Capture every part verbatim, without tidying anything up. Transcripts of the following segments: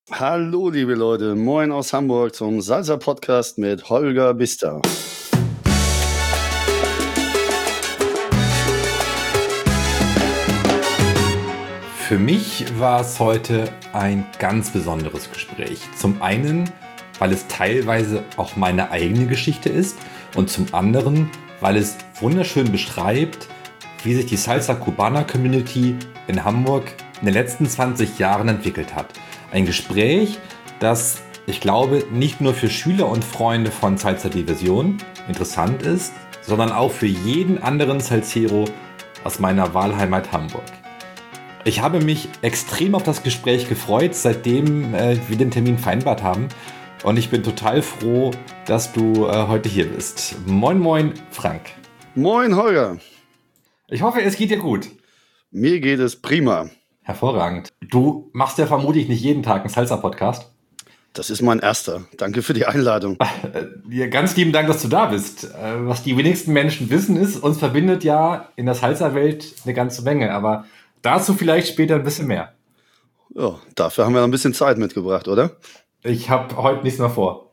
Hallo, liebe Leute, moin aus Hamburg zum Salsa-Podcast mit Holger Bister. Für mich war es heute ein ganz besonderes Gespräch. Zum einen, weil es teilweise auch meine eigene Geschichte ist und zum anderen, weil es wunderschön beschreibt, wie sich die Salsa Cubana Community in Hamburg in den letzten zwanzig Jahren entwickelt hat. Ein Gespräch, das, ich glaube, nicht nur für Schüler und Freunde von Salsa Diversion interessant ist, sondern auch für jeden anderen Salsero aus meiner Wahlheimat Hamburg. Ich habe mich extrem auf das Gespräch gefreut, seitdem äh, wir den Termin vereinbart haben. Und ich bin total froh, dass du äh, heute hier bist. Moin, moin, Frank. Moin, Holger. Ich hoffe, es geht dir gut. Mir geht es prima. Hervorragend. Du machst ja vermutlich nicht jeden Tag einen Salsa-Podcast. Das ist mein erster. Danke für die Einladung. Ja, ganz lieben Dank, dass du da bist. Was die wenigsten Menschen wissen ist, uns verbindet ja in der Salsa-Welt eine ganze Menge. Aber dazu vielleicht später ein bisschen mehr. Ja, dafür haben wir noch ein bisschen Zeit mitgebracht, oder? Ich habe heute nichts mehr vor.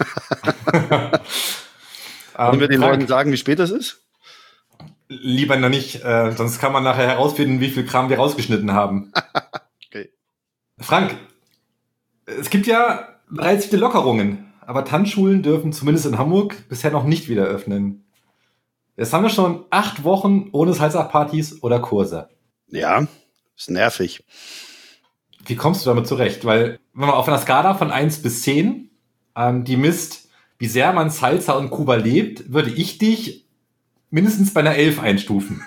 Wollen wir den Leuten sagen, wie spät es ist? Lieber noch nicht, äh, sonst kann man nachher herausfinden, wie viel Kram wir rausgeschnitten haben. Okay. Frank, es gibt ja bereits viele Lockerungen, aber Tanzschulen dürfen zumindest in Hamburg bisher noch nicht wieder öffnen. Jetzt haben wir schon acht Wochen ohne Salsa-Partys oder Kurse. Ja, ist nervig. Wie kommst du damit zurecht? Weil, wenn man auf einer Skala von eins bis zehn, ähm, die misst, wie sehr man Salsa und Kuba lebt, würde ich dich mindestens bei einer elf einstufen.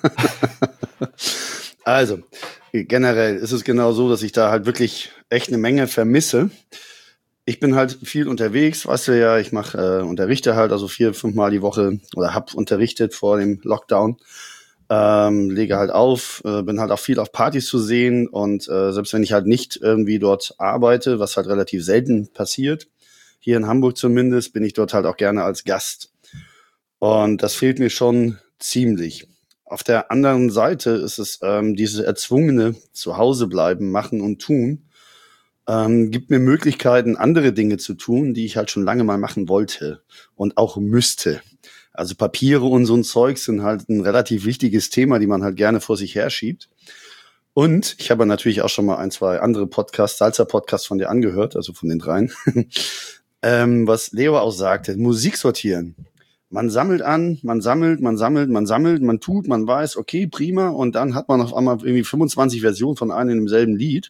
Also, generell ist es genau so, dass ich da halt wirklich echt eine Menge vermisse. Ich bin halt viel unterwegs, weißt du ja, ich mache, äh, unterrichte halt also vier, fünf Mal die Woche oder hab unterrichtet vor dem Lockdown. Ähm, lege halt auf, äh, bin halt auch viel auf Partys zu sehen und äh, selbst wenn ich halt nicht irgendwie dort arbeite, was halt relativ selten passiert, hier in Hamburg zumindest, bin ich dort halt auch gerne als Gast. Und das fehlt mir schon ziemlich. Auf der anderen Seite ist es ähm, diese erzwungene Zuhausebleiben, machen und tun, ähm, gibt mir Möglichkeiten, andere Dinge zu tun, die ich halt schon lange mal machen wollte und auch müsste. Also Papiere und so ein Zeug sind halt ein relativ wichtiges Thema, die man halt gerne vor sich herschiebt. Und ich habe natürlich auch schon mal ein, zwei andere Podcasts, Salsa-Podcasts von dir angehört, also von den dreien. ähm, was Leo auch sagte, Musik sortieren. Man sammelt an, man sammelt, man sammelt, man sammelt, man tut, man weiß, okay, prima. Und dann hat man auf einmal irgendwie fünfundzwanzig Versionen von einem in demselben Lied.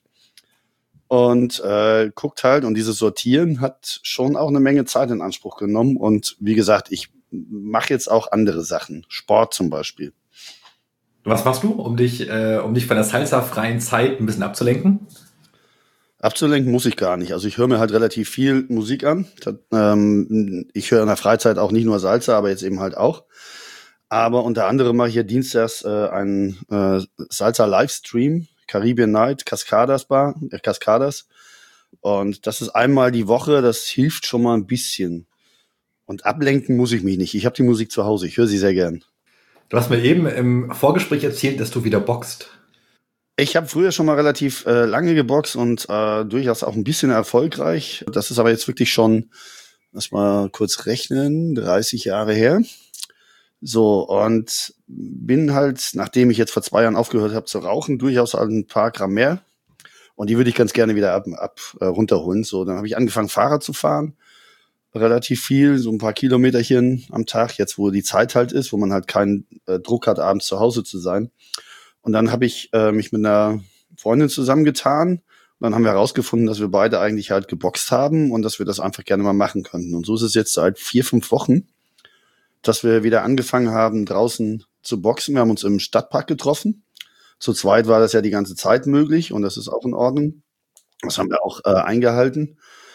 Und äh, guckt halt, und dieses Sortieren hat schon auch eine Menge Zeit in Anspruch genommen. Und wie gesagt, ich mache jetzt auch andere Sachen. Sport zum Beispiel. Was machst du, um dich, äh, um dich von der Salsa-freien Zeit ein bisschen abzulenken? Abzulenken muss ich gar nicht. Also ich höre mir halt relativ viel Musik an. Das, ähm, ich höre in der Freizeit auch nicht nur Salsa, aber jetzt eben halt auch. Aber unter anderem mache ich ja dienstags äh, einen äh, Salsa-Livestream, Caribbean Night, Cascadas Bar, äh, Cascadas. Und das ist einmal die Woche, das hilft schon mal ein bisschen. Und ablenken muss ich mich nicht. Ich habe die Musik zu Hause, ich höre sie sehr gern. Du hast mir eben im Vorgespräch erzählt, dass du wieder boxt. Ich habe früher schon mal relativ äh, lange geboxt und äh, durchaus auch ein bisschen erfolgreich. Das ist aber jetzt wirklich schon, lass mal kurz rechnen, dreißig Jahre her. So, und bin halt, nachdem ich jetzt vor zwei Jahren aufgehört habe zu rauchen, durchaus ein paar Gramm mehr. Und die würde ich ganz gerne wieder ab, ab äh, runterholen. So, dann habe ich angefangen, Fahrrad zu fahren. Relativ viel, so ein paar Kilometerchen am Tag, jetzt wo die Zeit halt ist, wo man halt keinen äh, Druck hat, abends zu Hause zu sein. Und dann habe ich äh, mich mit einer Freundin zusammengetan. Und dann haben wir herausgefunden, dass wir beide eigentlich halt geboxt haben und dass wir das einfach gerne mal machen könnten. Und so ist es jetzt seit vier, fünf Wochen, dass wir wieder angefangen haben, draußen zu boxen. Wir haben uns im Stadtpark getroffen. Zu zweit war das ja die ganze Zeit möglich und das ist auch in Ordnung. Das haben wir auch äh, eingehalten.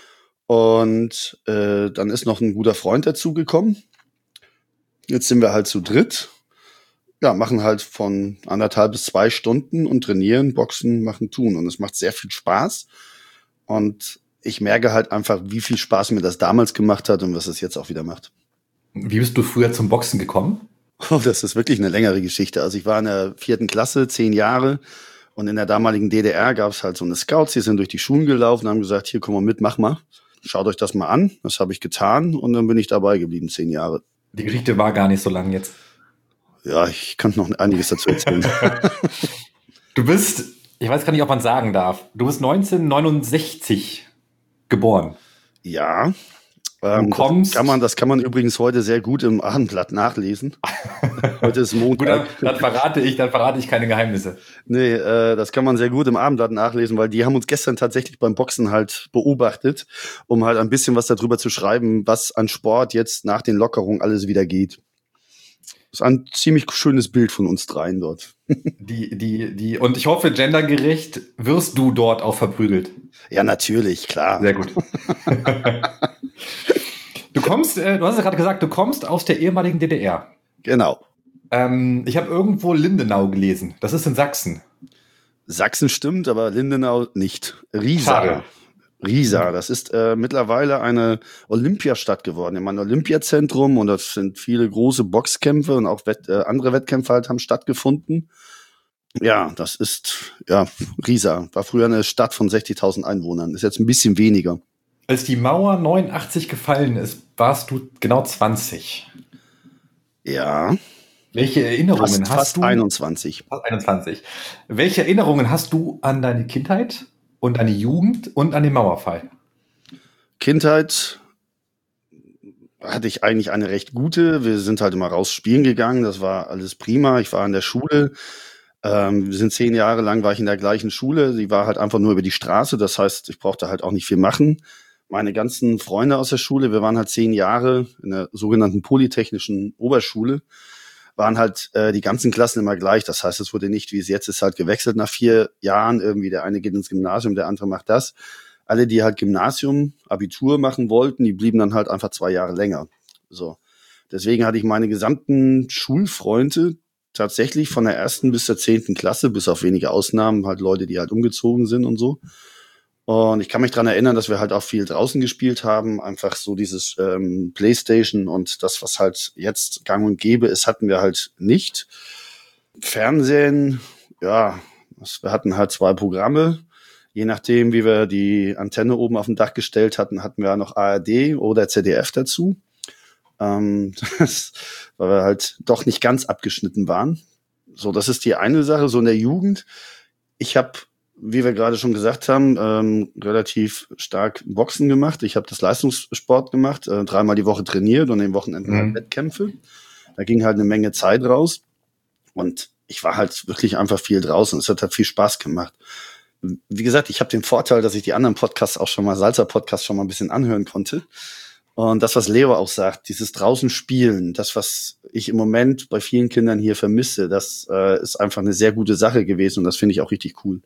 Und äh, dann ist noch ein guter Freund dazugekommen. Jetzt sind wir halt zu dritt. Ja, machen halt von anderthalb bis zwei Stunden und trainieren, boxen, machen, tun. Und es macht sehr viel Spaß. Und ich merke halt einfach, wie viel Spaß mir das damals gemacht hat und was es jetzt auch wieder macht. Wie bist du früher zum Boxen gekommen? Oh, das ist wirklich eine längere Geschichte. Also ich war in der vierten Klasse, zehn Jahre. Und in der damaligen D D R gab es halt so eine Scouts, die sind durch die Schulen gelaufen und haben gesagt, hier, komm mal mit, mach mal. Schaut euch das mal an. Das habe ich getan und dann bin ich dabei geblieben, zehn Jahre. Die Geschichte war gar nicht so lang jetzt. Ja, ich kann noch einiges dazu erzählen. Du bist, ich weiß gar nicht, ob man sagen darf, du bist neunzehnhundertneunundsechzig geboren. Ja. Ähm, du kommst, das, kann man, das kann man übrigens heute sehr gut im Abendblatt nachlesen. Heute ist Montag. Gut, dann, dann, verrate ich, dann verrate ich keine Geheimnisse. Nee, äh, das kann man sehr gut im Abendblatt nachlesen, weil die haben uns gestern tatsächlich beim Boxen halt beobachtet, um halt ein bisschen was darüber zu schreiben, was an Sport jetzt nach den Lockerungen alles wieder geht. Das ist ein ziemlich schönes Bild von uns dreien dort. Die, die, die, und ich hoffe, gendergerecht wirst du dort auch verprügelt. Ja, natürlich, klar. Sehr gut. Du kommst, äh, du hast ja gerade gesagt, du kommst aus der ehemaligen D D R. Genau. Ähm, ich habe irgendwo Lindenau gelesen. Das ist in Sachsen. Sachsen stimmt, aber Lindenau nicht. Riesa. Schade. Riesa, das ist äh, mittlerweile eine Olympiastadt geworden. Ich meine, Olympiazentrum, und das sind viele große Boxkämpfe und auch Wett, äh, andere Wettkämpfe halt haben stattgefunden. Ja, das ist, ja, Riesa. War früher eine Stadt von sechzigtausend Einwohnern. Ist jetzt ein bisschen weniger. Als die Mauer neunundachtzig gefallen ist, warst du genau zwanzig. Ja. Welche Erinnerungen fast, hast fast du? einundzwanzig. Fast einundzwanzig. Welche Erinnerungen hast du an deine Kindheit und deine Jugend und an den Mauerfall? Kindheit hatte ich eigentlich eine recht gute. Wir sind halt immer raus spielen gegangen. Das war alles prima. Ich war in der Schule. Ähm, wir sind zehn Jahre lang, war ich in der gleichen Schule. Sie war halt einfach nur über die Straße. Das heißt, ich brauchte halt auch nicht viel machen. Meine ganzen Freunde aus der Schule, wir waren halt zehn Jahre in der sogenannten Polytechnischen Oberschule, waren halt äh, die ganzen Klassen immer gleich. Das heißt, es wurde nicht, wie es jetzt ist, halt gewechselt nach vier Jahren. Irgendwie der eine geht ins Gymnasium, der andere macht das. Alle, die halt Gymnasium, Abitur machen wollten, die blieben dann halt einfach zwei Jahre länger. So. Deswegen hatte ich meine gesamten Schulfreunde tatsächlich von der ersten bis zur zehnten Klasse, bis auf wenige Ausnahmen, halt Leute, die halt umgezogen sind und so. Und ich kann mich dran erinnern, dass wir halt auch viel draußen gespielt haben. Einfach so dieses ähm, Playstation und das, was halt jetzt gang und gäbe ist, hatten wir halt nicht. Fernsehen, ja, wir hatten halt zwei Programme. Je nachdem, wie wir die Antenne oben auf dem Dach gestellt hatten, hatten wir noch A R D oder Z D F dazu. Ähm, das, weil wir halt doch nicht ganz abgeschnitten waren. So, das ist die eine Sache. So in der Jugend. Ich habe, wie wir gerade schon gesagt haben, ähm, relativ stark Boxen gemacht. Ich habe das Leistungssport gemacht, äh, dreimal die Woche trainiert und am Wochenende mhm. halt Wettkämpfe. Da ging halt eine Menge Zeit raus. Und ich war halt wirklich einfach viel draußen. Es hat halt viel Spaß gemacht. Wie gesagt, ich habe den Vorteil, dass ich die anderen Podcasts auch schon mal, Salzer-Podcast schon mal ein bisschen anhören konnte. Und das, was Leo auch sagt, dieses draußen spielen, das, was ich im Moment bei vielen Kindern hier vermisse, das äh, ist einfach eine sehr gute Sache gewesen und das finde ich auch richtig cool.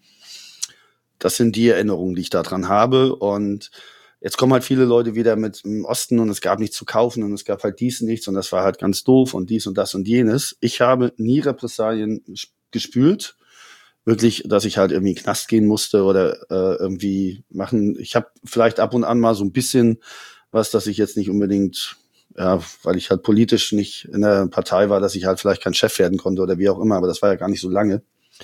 Das sind die Erinnerungen, die ich daran habe. Und jetzt kommen halt viele Leute wieder mit im Osten und es gab nichts zu kaufen und es gab halt dies nichts und das war halt ganz doof und dies und das und jenes. Ich habe nie Repressalien gespürt. Wirklich, dass ich halt irgendwie in den Knast gehen musste oder äh, irgendwie machen. Ich habe vielleicht ab und an mal so ein bisschen was, dass ich jetzt nicht unbedingt, ja, weil ich halt politisch nicht in der Partei war, dass ich halt vielleicht kein Chef werden konnte oder wie auch immer, aber das war ja gar nicht so lange.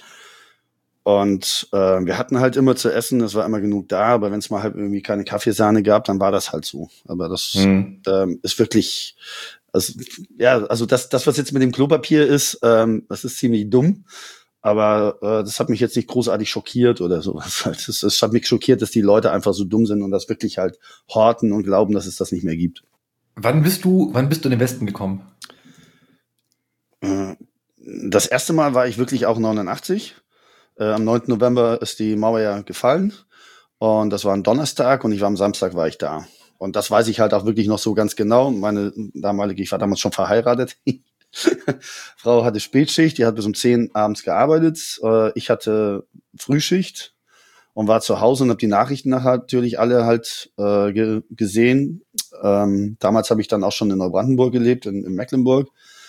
Und äh, wir hatten halt immer zu essen, es war immer genug da, aber wenn es mal halt irgendwie keine Kaffeesahne gab, dann war das halt so. Aber das mhm. ähm, ist wirklich, also, ja, also das, das, was jetzt mit dem Klopapier ist, ähm, das ist ziemlich dumm. Aber äh, das hat mich jetzt nicht großartig schockiert oder sowas. Es, es hat mich schockiert, dass die Leute einfach so dumm sind und das wirklich halt horten und glauben, dass es das nicht mehr gibt. Wann bist du, wann bist du in den Westen gekommen? Äh, das erste Mal war ich wirklich auch neunundachtzig. Äh, am neunten November ist die Mauer ja gefallen. Und das war ein Donnerstag und ich war am Samstag war ich da. Und das weiß ich halt auch wirklich noch so ganz genau. Meine damalige, ich war damals schon verheiratet. Frau hatte Spätschicht, die hat bis um zehn abends gearbeitet. Ich hatte Frühschicht und war zu Hause und habe die Nachrichten nachher natürlich alle halt äh, ge- gesehen. Ähm, damals habe ich dann auch schon in Neubrandenburg gelebt, in, in Mecklenburg.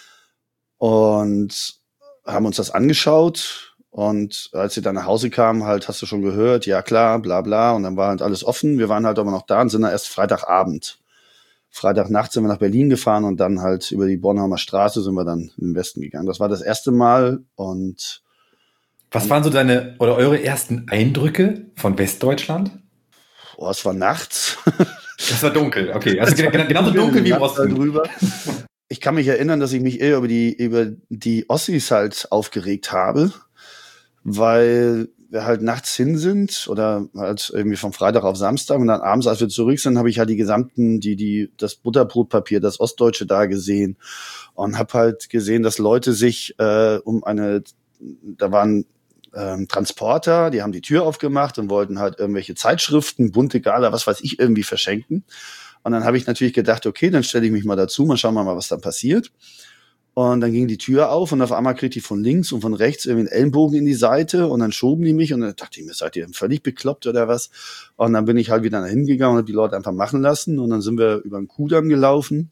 Und haben uns das angeschaut. Und als sie dann nach Hause kamen, halt hast du schon gehört, ja klar, bla bla. Und dann war halt alles offen. Wir waren halt aber noch da und sind dann erst Freitagabend. Freitagnacht sind wir nach Berlin gefahren und dann halt über die Bornholmer Straße sind wir dann in den Westen gegangen. Das war das erste Mal und Was waren so deine oder eure ersten Eindrücke von Westdeutschland? Oh, es war nachts. Es war dunkel, okay. Also genau, genauso dunkel wie im Osten. Drüber. Ich kann mich erinnern, dass ich mich eher über die, über die Ossis halt aufgeregt habe, weil wir halt nachts hin sind oder halt irgendwie vom Freitag auf Samstag und dann abends, als wir zurück sind, habe ich halt die gesamten, die, die, das Butterbrotpapier, das Ostdeutsche da gesehen und habe halt gesehen, dass Leute sich äh, um eine, da waren ähm, Transporter, die haben die Tür aufgemacht und wollten halt irgendwelche Zeitschriften, bunte Gala, was weiß ich, irgendwie verschenken. Und dann habe ich natürlich gedacht, okay, dann stelle ich mich mal dazu, mal schauen wir mal, was dann passiert. Und dann ging die Tür auf und auf einmal kriegte ich von links und von rechts irgendwie einen Ellenbogen in die Seite und dann schoben die mich und dann dachte ich mir, seid ihr völlig bekloppt oder was? Und dann bin ich halt wieder nach hinten gegangen und habe die Leute einfach machen lassen und dann sind wir über den Kudamm gelaufen,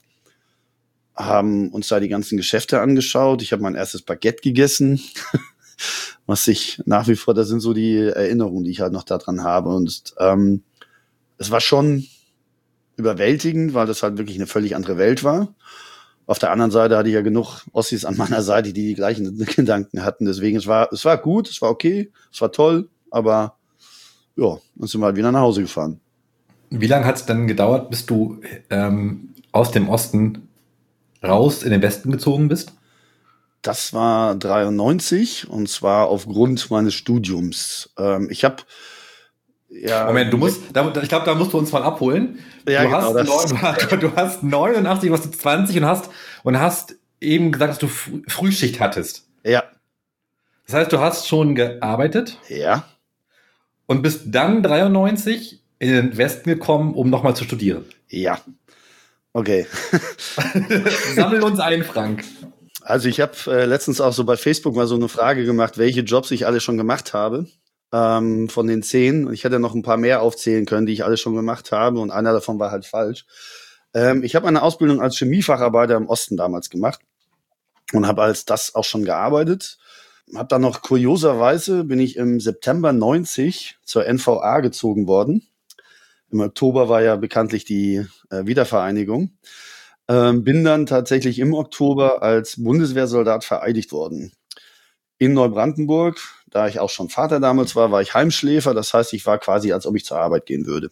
haben uns da die ganzen Geschäfte angeschaut. Ich habe mein erstes Baguette gegessen, was ich nach wie vor, das sind so die Erinnerungen, die ich halt noch daran habe. Und ähm, es war schon überwältigend, weil das halt wirklich eine völlig andere Welt war. Auf der anderen Seite hatte ich ja genug Ossis an meiner Seite, die die gleichen Gedanken hatten. Deswegen, es war, es war gut, es war okay, es war toll, aber ja, dann sind wir halt wieder nach Hause gefahren. Wie lange hat es dann gedauert, bis du ähm, aus dem Osten raus in den Westen gezogen bist? Das war dreiundneunzig und zwar aufgrund meines Studiums. Ähm, ich habe Ja, Moment, du musst, da, ich glaube, da musst du uns mal abholen. Ja, du, genau, hast neun, du hast neunundachtzig, du hast zwanzig und hast, und hast eben gesagt, dass du Frühschicht hattest. Ja. Das heißt, du hast schon gearbeitet. Ja. Und bist dann dreiundneunzig in den Westen gekommen, um nochmal zu studieren. Ja. Okay. Sammel uns ein, Frank. Also ich habe äh, letztens auch so bei Facebook mal so eine Frage gemacht, welche Jobs ich alle schon gemacht habe. Ähm, von den zehn. Ich hätte noch ein paar mehr aufzählen können, die ich alle schon gemacht habe und einer davon war halt falsch. Ähm, ich habe eine Ausbildung als Chemiefacharbeiter im Osten damals gemacht und habe als das auch schon gearbeitet. Habe dann noch kurioserweise, bin ich im September neunzig zur N V A gezogen worden. Im Oktober war ja bekanntlich die äh, Wiedervereinigung. Ähm, bin dann tatsächlich im Oktober als Bundeswehrsoldat vereidigt worden. In Neubrandenburg, da ich auch schon Vater damals war, war ich Heimschläfer. Das heißt, ich war quasi, als ob ich zur Arbeit gehen würde.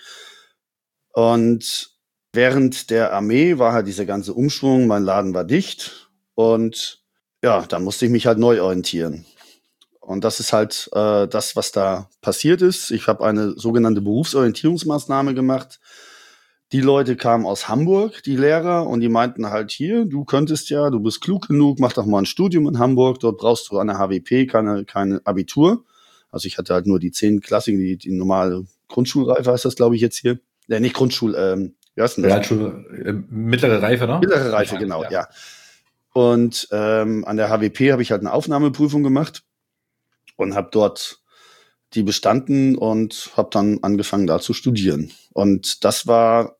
Und während der Armee war halt dieser ganze Umschwung, mein Laden war dicht und ja, da musste ich mich halt neu orientieren. Und das ist halt äh, das, was da passiert ist. Ich habe eine sogenannte Berufsorientierungsmaßnahme gemacht. Die Leute kamen aus Hamburg, die Lehrer, und die meinten halt hier, du könntest ja, du bist klug genug, mach doch mal ein Studium in Hamburg, dort brauchst du an der H W P keine, keine Abitur. Also ich hatte halt nur die zehn Klassiken, die, die normale Grundschulreife heißt das, glaube ich, jetzt hier. Ja, nicht Grundschul, ähm, wie heißt denn das? Realschule, äh, mittlere Reife, ne? Mittlere Reife, genau, ja. ja. Und ähm, an der H W P habe ich halt eine Aufnahmeprüfung gemacht und habe dort die bestanden und habe dann angefangen, da zu studieren. Und das war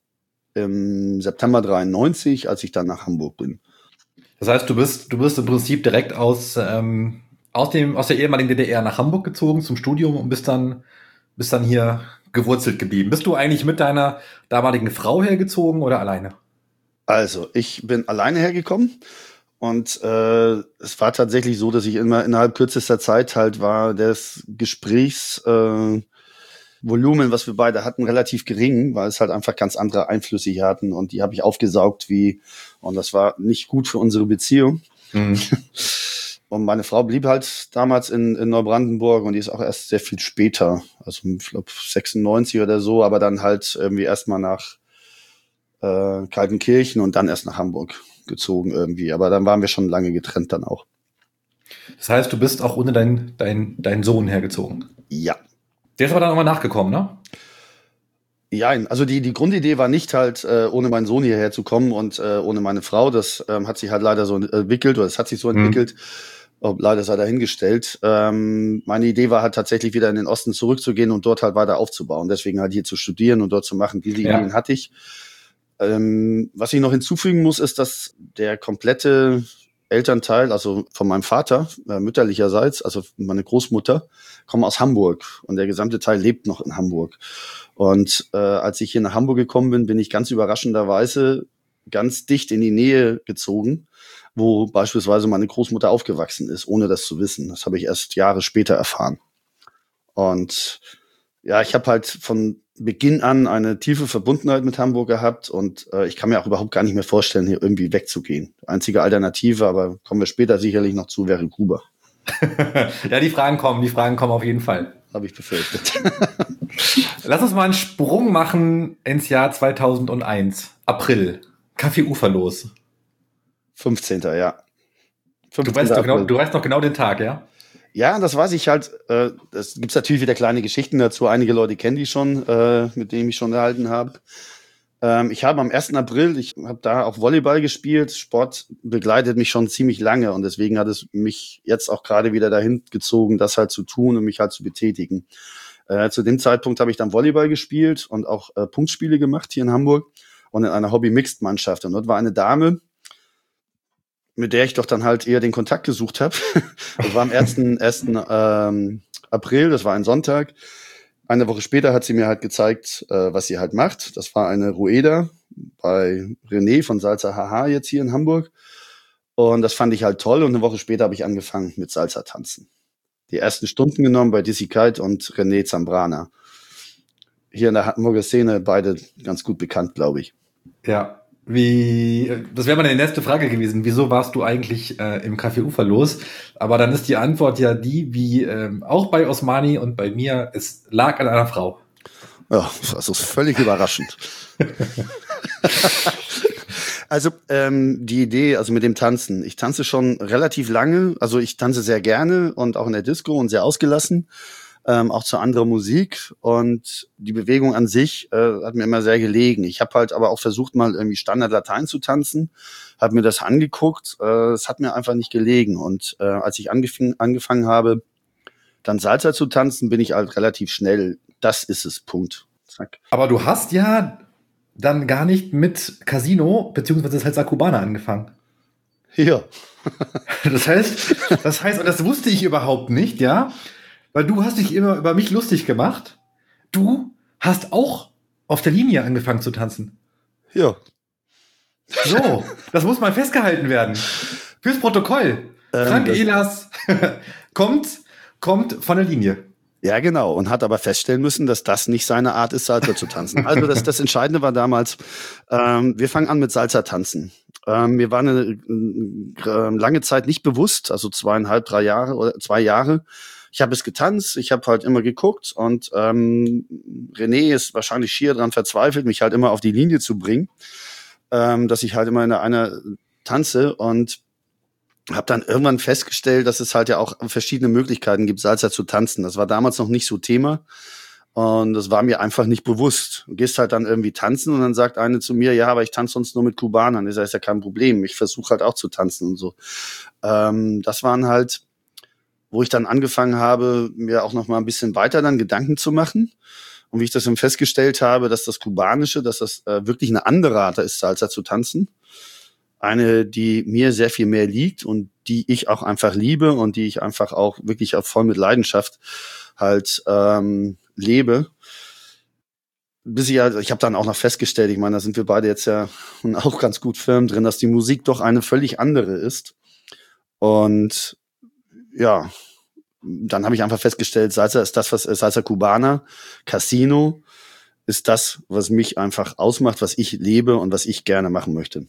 im September dreiundneunzig, als ich dann nach Hamburg bin. Das heißt, du bist, du bist im Prinzip direkt aus, ähm, aus, dem, aus der ehemaligen D D R nach Hamburg gezogen zum Studium und bist dann, bist dann hier gewurzelt geblieben. Bist du eigentlich mit deiner damaligen Frau hergezogen oder alleine? Also, ich bin alleine hergekommen. Und äh, es war tatsächlich so, dass ich immer innerhalb kürzester Zeit halt war, das Gesprächsvolumen, äh, was wir beide hatten, relativ gering, weil es halt einfach ganz andere Einflüsse hier hatten und die habe ich aufgesaugt wie, und das war nicht gut für unsere Beziehung. Mhm. Und meine Frau blieb halt damals in, in Neubrandenburg und die ist auch erst sehr viel später, also ich glaube sechsundneunzig oder so, aber dann halt irgendwie erstmal nach äh, Kaltenkirchen und dann erst nach Hamburg gezogen irgendwie. Aber dann waren wir schon lange getrennt dann auch. Das heißt, du bist auch ohne deinen dein, dein Sohn hergezogen? Ja. Der ist aber dann nochmal nachgekommen, ne? Ja, also die, die Grundidee war nicht halt, äh, ohne meinen Sohn hierher zu kommen und äh, ohne meine Frau. Das ähm, hat sich halt leider so entwickelt oder es hat sich so entwickelt. Mhm. Oh, leider sei dahingestellt. Ähm, meine Idee war halt tatsächlich wieder in den Osten zurückzugehen und dort halt weiter aufzubauen. Deswegen halt hier zu studieren und dort zu machen. Diese ja. Ideen hatte ich. Ähm, was ich noch hinzufügen muss, ist, dass der komplette Elternteil, also von meinem Vater, äh, mütterlicherseits, also meine Großmutter, kommen aus Hamburg und der gesamte Teil lebt noch in Hamburg. Und äh, als ich hier nach Hamburg gekommen bin, bin ich ganz überraschenderweise ganz dicht in die Nähe gezogen, wo beispielsweise meine Großmutter aufgewachsen ist, ohne das zu wissen. Das habe ich erst Jahre später erfahren. Und ja, ich habe halt von Beginn an eine tiefe Verbundenheit mit Hamburg gehabt und äh, ich kann mir auch überhaupt gar nicht mehr vorstellen, hier irgendwie wegzugehen. Die einzige Alternative, aber kommen wir später sicherlich noch zu, wäre Kuba. Ja, die Fragen kommen, die Fragen kommen auf jeden Fall. Habe ich befürchtet. Lass uns mal einen Sprung machen ins Jahr zweitausendeins. April. Café Uferlos. fünfzehnter Ja. Du weißt, doch genau, du weißt noch genau den Tag, ja? Ja, das weiß ich halt. Äh, das gibt's natürlich wieder kleine Geschichten dazu. Einige Leute kennen die schon, äh, mit denen ich mich schon unterhalten habe. Ähm, ich habe am ersten April, ich habe da auch Volleyball gespielt. Sport begleitet mich schon ziemlich lange und deswegen hat es mich jetzt auch gerade wieder dahin gezogen, das halt zu tun und mich halt zu betätigen. Äh, zu dem Zeitpunkt habe ich dann Volleyball gespielt und auch äh, Punktspiele gemacht hier in Hamburg und in einer Hobby-Mixed-Mannschaft. Und dort war eine Dame, mit der ich doch dann halt eher den Kontakt gesucht habe. Das war am ersten Ähm, April, das war ein Sonntag. Eine Woche später hat sie mir halt gezeigt, äh, was sie halt macht. Das war eine Rueda bei René von Salsa Haha jetzt hier in Hamburg. Und das fand ich halt toll. Und eine Woche später habe ich angefangen mit Salsa tanzen. Die ersten Stunden genommen bei Dizzy Kite und René Zambrana. Hier in der Hamburger Szene beide ganz gut bekannt, glaube ich. Ja. Wie, das wäre mal eine nächste Frage gewesen. Wieso warst du eigentlich äh, im Café Uferlos? Aber dann ist die Antwort ja die, wie ähm, auch bei Osmani und bei mir, es lag an einer Frau. Ja, das ist völlig überraschend. Also ähm, die Idee, also mit dem Tanzen. Ich tanze schon relativ lange. Also ich tanze sehr gerne und auch in der Disco und sehr ausgelassen. Ähm, auch zu anderer Musik und die Bewegung an sich äh, hat mir immer sehr gelegen. Ich habe halt aber auch versucht, mal irgendwie Standard Latein zu tanzen, habe mir das angeguckt, äh, es hat mir einfach nicht gelegen und äh, als ich angefing, angefangen habe, dann Salsa zu tanzen, bin ich halt relativ schnell, das ist es, Punkt. Zack. Aber du hast ja dann gar nicht mit Casino beziehungsweise Salsa Cubana angefangen. Ja. Das heißt, das heißt, und das wusste ich überhaupt nicht, ja, weil du hast dich immer über mich lustig gemacht. Du hast auch auf der Linie angefangen zu tanzen. Ja. So, das muss mal festgehalten werden. Fürs Protokoll. Ähm, Frank Ehlers kommt, kommt von der Linie. Ja, genau. Und hat aber feststellen müssen, dass das nicht seine Art ist, Salsa zu tanzen. Also das, das Entscheidende war damals, ähm, wir fangen an mit Salsa tanzen. Ähm, mir war eine, eine lange Zeit nicht bewusst, also zweieinhalb, drei Jahre oder zwei Jahre. Ich habe es getanzt, ich habe halt immer geguckt und ähm, René ist wahrscheinlich schier dran verzweifelt, mich halt immer auf die Linie zu bringen, ähm, dass ich halt immer in einer tanze und habe dann irgendwann festgestellt, dass es halt ja auch verschiedene Möglichkeiten gibt, Salsa zu tanzen. Das war damals noch nicht so Thema und das war mir einfach nicht bewusst. Du gehst halt dann irgendwie tanzen und dann sagt eine zu mir, ja, aber ich tanze sonst nur mit Kubanern. Ich sage, ist ja kein Problem, ich versuche halt auch zu tanzen und so. Ähm, das waren halt, wo ich dann angefangen habe, mir auch noch mal ein bisschen weiter dann Gedanken zu machen. Und wie ich das dann festgestellt habe, dass das Kubanische, dass das äh, wirklich eine andere Art ist, Salsa zu tanzen. Eine, die mir sehr viel mehr liegt und die ich auch einfach liebe und die ich einfach auch wirklich auch voll mit Leidenschaft halt ähm, lebe. Bis ich halt, ich habe dann auch noch festgestellt, ich meine, da sind wir beide jetzt ja auch ganz gut firm drin, dass die Musik doch eine völlig andere ist. Und ja, dann habe ich einfach festgestellt, Salsa ist das, was Salsa Cubana, Casino ist das, was mich einfach ausmacht, was ich lebe und was ich gerne machen möchte.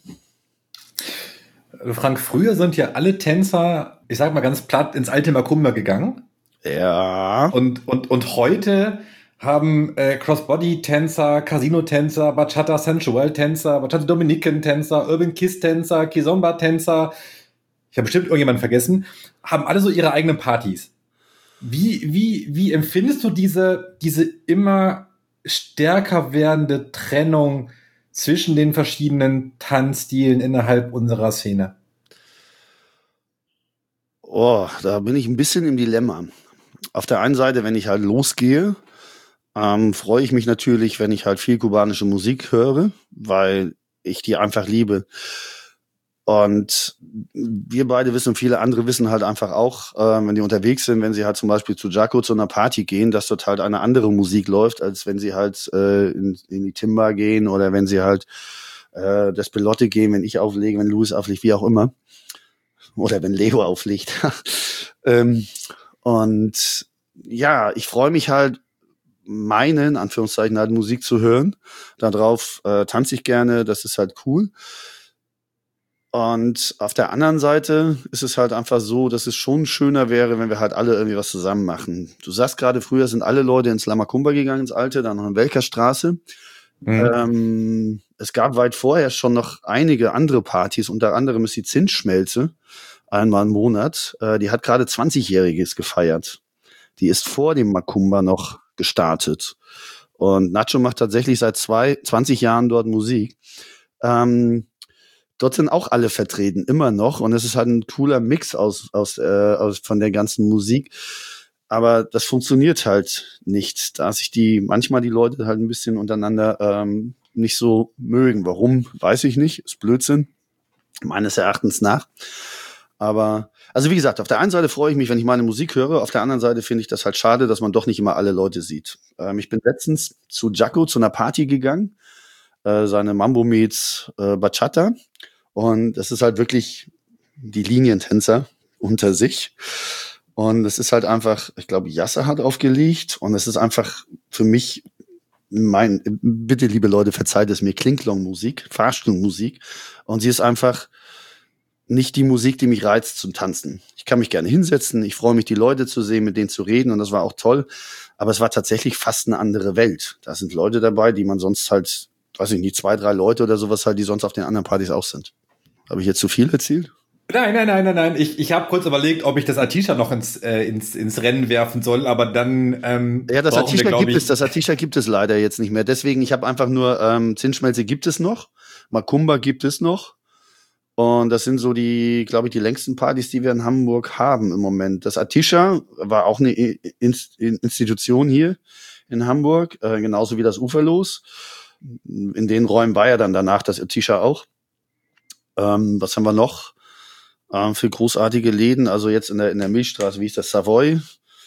Frank, früher sind ja alle Tänzer, ich sag mal ganz platt, ins alte Macumba gegangen. Ja. Und, und, und heute haben äh, Crossbody-Tänzer, Casino-Tänzer, Bachata Sensual-Tänzer, Bachata Dominican-Tänzer, Urban Kiss-Tänzer, Kizomba-Tänzer, ich habe bestimmt irgendjemanden vergessen, haben alle so ihre eigenen Partys. Wie, wie, wie empfindest du diese, diese immer stärker werdende Trennung zwischen den verschiedenen Tanzstilen innerhalb unserer Szene? Oh, da bin ich ein bisschen im Dilemma. Auf der einen Seite, wenn ich halt losgehe, ähm, freue ich mich natürlich, wenn ich halt viel kubanische Musik höre, weil ich die einfach liebe. Und wir beide wissen, viele andere wissen halt einfach auch, äh, wenn die unterwegs sind, wenn sie halt zum Beispiel zu Jaco zu einer Party gehen, dass dort halt eine andere Musik läuft, als wenn sie halt äh, in, in die Timba gehen oder wenn sie halt äh, das Belotte gehen, wenn ich auflege, wenn Louis auflegt, wie auch immer. Oder wenn Leo auflegt. ähm, und ja, ich freue mich halt, meine, in Anführungszeichen, halt Musik zu hören. Darauf äh, tanze ich gerne, das ist halt cool. Und auf der anderen Seite ist es halt einfach so, dass es schon schöner wäre, wenn wir halt alle irgendwie was zusammen machen. Du sagst gerade, früher sind alle Leute ins Lamakumba gegangen, ins Alte, dann noch in Welkerstraße. Mhm. Ähm, es gab weit vorher schon noch einige andere Partys, unter anderem ist die Zinsschmelze, einmal im Monat. Äh, die hat gerade zwanzigjähriges gefeiert. Die ist vor dem Makumba noch gestartet. Und Nacho macht tatsächlich seit zwei, zwanzig Jahren dort Musik. Ähm, dort sind auch alle vertreten, immer noch. Und es ist halt ein cooler Mix aus, aus, äh, aus von der ganzen Musik. Aber das funktioniert halt nicht, da sich die, manchmal die Leute halt ein bisschen untereinander ähm, nicht so mögen. Warum, weiß ich nicht. Ist Blödsinn, meines Erachtens nach. Aber, also wie gesagt, auf der einen Seite freue ich mich, wenn ich meine Musik höre. Auf der anderen Seite finde ich das halt schade, dass man doch nicht immer alle Leute sieht. Ähm, ich bin letztens zu Jaco, zu einer Party gegangen. Äh, seine Mambo meets äh, Bachata. Und das ist halt wirklich die Linientänzer unter sich. Und es ist halt einfach, ich glaube, Yasser hat aufgelegt. Und es ist einfach für mich mein, bitte liebe Leute, verzeiht es mir, Klinklong-Musik, Fahrstuhlmusik. Und sie ist einfach nicht die Musik, die mich reizt zum Tanzen. Ich kann mich gerne hinsetzen, ich freue mich, die Leute zu sehen, mit denen zu reden und das war auch toll. Aber es war tatsächlich fast eine andere Welt. Da sind Leute dabei, die man sonst halt, weiß ich nicht, zwei, drei Leute oder sowas halt, die sonst auf den anderen Partys auch sind. Habe ich jetzt zu viel erzählt? Nein, nein, nein, nein, nein. Ich, ich habe kurz überlegt, ob ich das Atisha noch ins, äh, ins, ins Rennen werfen soll, aber dann ähm, ja, das Atisha gibt es, das Atisha gibt es leider jetzt nicht mehr. Deswegen, ich habe einfach nur ähm, Zinsschmelze gibt es noch, Makumba gibt es noch. Und das sind so die, glaube ich, die längsten Partys, die wir in Hamburg haben im Moment. Das Atisha war auch eine Institution hier in Hamburg, äh, genauso wie das Uferlos. In den Räumen war ja dann danach das Atisha auch. Ähm, was haben wir noch ähm, für großartige Läden? Also jetzt in der in der Milchstraße, wie ist das, Savoy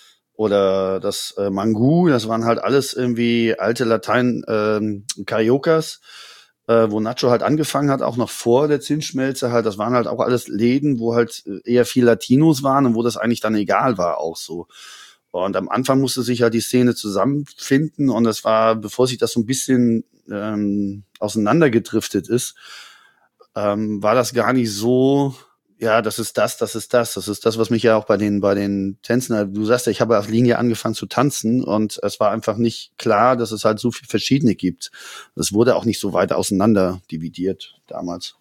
oder das äh, Mangu? Das waren halt alles irgendwie alte Latein ähm, Cariokas. Wo Nacho halt angefangen hat, auch noch vor der Zinsschmelze halt, das waren halt auch alles Läden, wo halt eher viel Latinos waren und wo das eigentlich dann egal war auch so. Und am Anfang musste sich halt die Szene zusammenfinden und das war, bevor sich das so ein bisschen ähm, auseinandergedriftet ist, ähm, war das gar nicht so, ja, das ist das, das ist das, das ist das, was mich ja auch bei den bei den Tänzen, du sagst ja, ich habe auf Linie angefangen zu tanzen und es war einfach nicht klar, dass es halt so viel verschiedene gibt. Das wurde auch nicht so weit auseinander dividiert damals.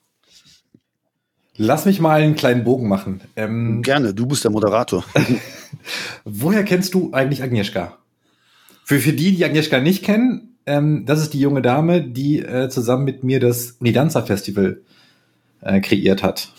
Lass mich mal einen kleinen Bogen machen. Ähm, Gerne, du bist der Moderator. Woher kennst du eigentlich Agnieszka? Für, für die, die Agnieszka nicht kennen, ähm, das ist die junge Dame, die äh, zusammen mit mir das Unidanza Festival äh, kreiert hat.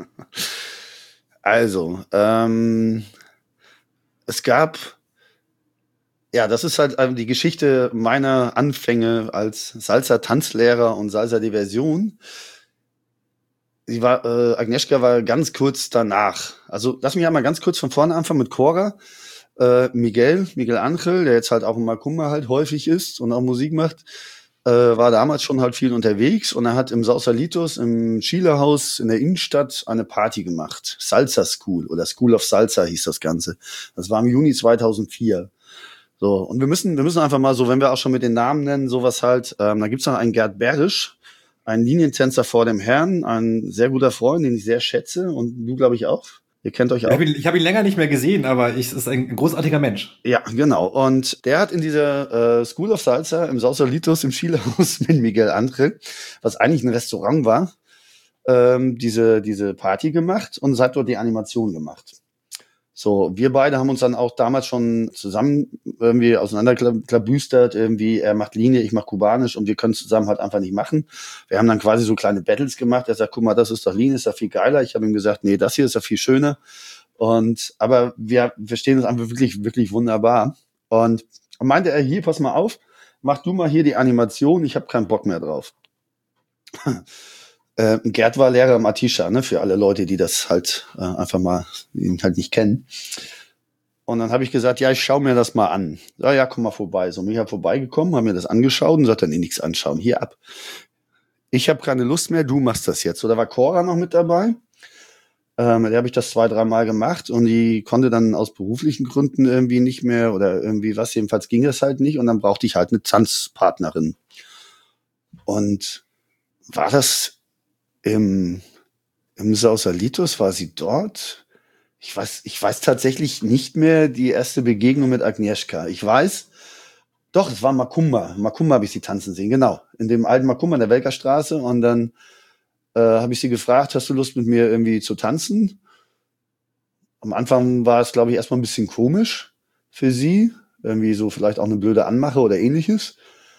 Also, ähm, es gab, ja, das ist halt die Geschichte meiner Anfänge als Salsa-Tanzlehrer und Salsa-Diversion. Sie war, äh, Agnieszka war ganz kurz danach. Also, lass mich einmal ganz kurz von vorne anfangen mit Cora. Äh, Miguel, Miguel Angel, der jetzt halt auch im Macumba halt häufig ist und auch Musik macht, äh, war damals schon halt viel unterwegs und er hat im Sausalitos im Schielehaus in der Innenstadt eine Party gemacht. Salsa School oder School of Salsa hieß das Ganze. Das war im Juni zweitausendvier. So, und wir müssen, wir müssen einfach mal so, wenn wir auch schon mit den Namen nennen, sowas halt, ähm, da gibt's noch einen Gerd Berisch, einen Linientänzer vor dem Herrn, ein sehr guter Freund, den ich sehr schätze und du, glaube ich, auch. Ihr kennt euch auch. Ich habe ihn, ich hab ihn länger nicht mehr gesehen, aber ich, ist ein großartiger Mensch. Ja, genau. Und der hat in dieser äh, School of Salsa im Sausalitos im Schielehaus mit Miguel Angel, was eigentlich ein Restaurant war, ähm, diese diese Party gemacht und hat dort die Animation gemacht. So, wir beide haben uns dann auch damals schon zusammen irgendwie auseinanderklabüstert, irgendwie er macht Linie, ich mach Kubanisch und wir können es zusammen halt einfach nicht machen. Wir haben dann quasi so kleine Battles gemacht. Er sagt, guck mal, das ist doch Linie, ist doch viel geiler. Ich habe ihm gesagt, nee, das hier ist ja viel schöner. Und aber wir verstehen uns einfach wirklich, wirklich wunderbar. Und meinte er, hier, pass mal auf, mach du mal hier die Animation, ich habe keinen Bock mehr drauf. Äh, Gerd war Lehrer im Atisha, ne, für alle Leute, die das halt äh, einfach mal ihn halt nicht kennen. Und dann habe ich gesagt, ja, ich schaue mir das mal an. Ja, ja, komm mal vorbei. So, bin ich halt vorbeigekommen, habe mir das angeschaut und sagte, nee, nichts anschauen, hier ab. ich habe keine Lust mehr, du machst das jetzt. So, da war Cora noch mit dabei. Ähm, der habe ich das zwei, dreimal gemacht und die konnte dann aus beruflichen Gründen irgendwie nicht mehr oder irgendwie was, jedenfalls ging das halt nicht und dann brauchte ich halt eine Tanzpartnerin. Und war das im, im Sausalitos, war sie dort? Ich weiß, ich weiß tatsächlich nicht mehr die erste Begegnung mit Agnieszka. Ich weiß, doch, es war Macumba. Macumba habe ich sie tanzen sehen, genau. In dem alten Macumba in der Welkerstraße und dann äh, habe ich sie gefragt, hast du Lust mit mir irgendwie zu tanzen? Am Anfang war es, glaube ich, erstmal ein bisschen komisch für sie. Irgendwie so vielleicht auch eine blöde Anmache oder ähnliches.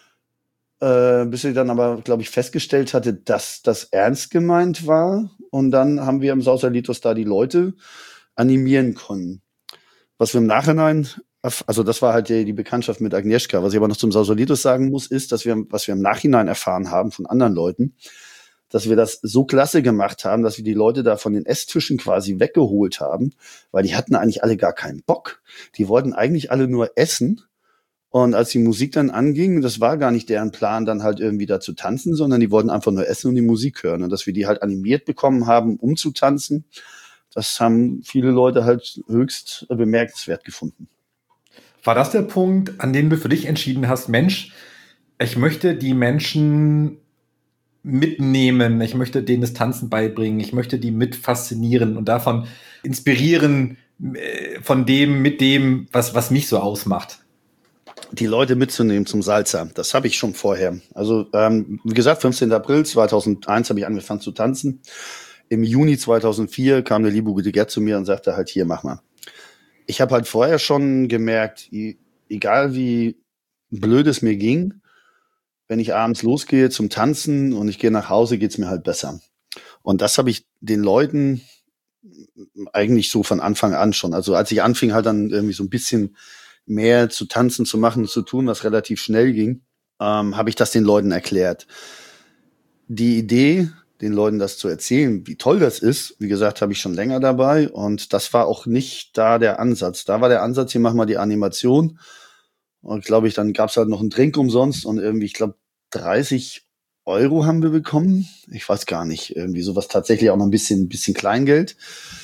Äh, bis sie dann aber, glaube ich, festgestellt hatte, dass das ernst gemeint war. Und dann haben wir im Sausalitos da die Leute animieren können. Was wir im Nachhinein, also das war halt die, die Bekanntschaft mit Agnieszka. Was ich aber noch zum Sausalitos sagen muss, ist, dass wir, was wir im Nachhinein erfahren haben von anderen Leuten, dass wir das so klasse gemacht haben, dass wir die Leute da von den Esstischen quasi weggeholt haben, weil die hatten eigentlich alle gar keinen Bock. Die wollten eigentlich alle nur essen. Und als die Musik dann anging, das war gar nicht deren Plan, dann halt irgendwie da zu tanzen, sondern die wollten einfach nur essen und die Musik hören. Und dass wir die halt animiert bekommen haben, um zu tanzen, das haben viele Leute halt höchst bemerkenswert gefunden. War das der Punkt, an dem du für dich entschieden hast, Mensch, ich möchte die Menschen mitnehmen, ich möchte denen das Tanzen beibringen, ich möchte die mit faszinieren und davon inspirieren, von dem, mit dem, was, was mich so ausmacht? Die Leute mitzunehmen zum Salsa, das habe ich schon vorher. Also ähm, wie gesagt, fünfzehnten April zweitausendeins habe ich angefangen zu tanzen. Im Juni zweitausendvier kam der liebe Gute Gerd zu mir und sagte halt, hier, mach mal. Ich habe halt vorher schon gemerkt, egal wie blöd es mir ging, wenn ich abends losgehe zum Tanzen und ich gehe nach Hause, geht's mir halt besser. Und das habe ich den Leuten eigentlich so von Anfang an schon. Also als ich anfing halt dann irgendwie so ein bisschen mehr zu tanzen, zu machen, zu tun, was relativ schnell ging, ähm, habe ich das den Leuten erklärt. Die Idee, den Leuten das zu erzählen, wie toll das ist, wie gesagt, habe ich schon länger dabei und das war auch nicht da der Ansatz. Da war der Ansatz, hier machen wir die Animation und glaube ich, dann gab's halt noch einen Drink umsonst und irgendwie, ich glaube, dreißig Euro haben wir bekommen. Ich weiß gar nicht, irgendwie sowas tatsächlich auch noch ein bisschen, bisschen Kleingeld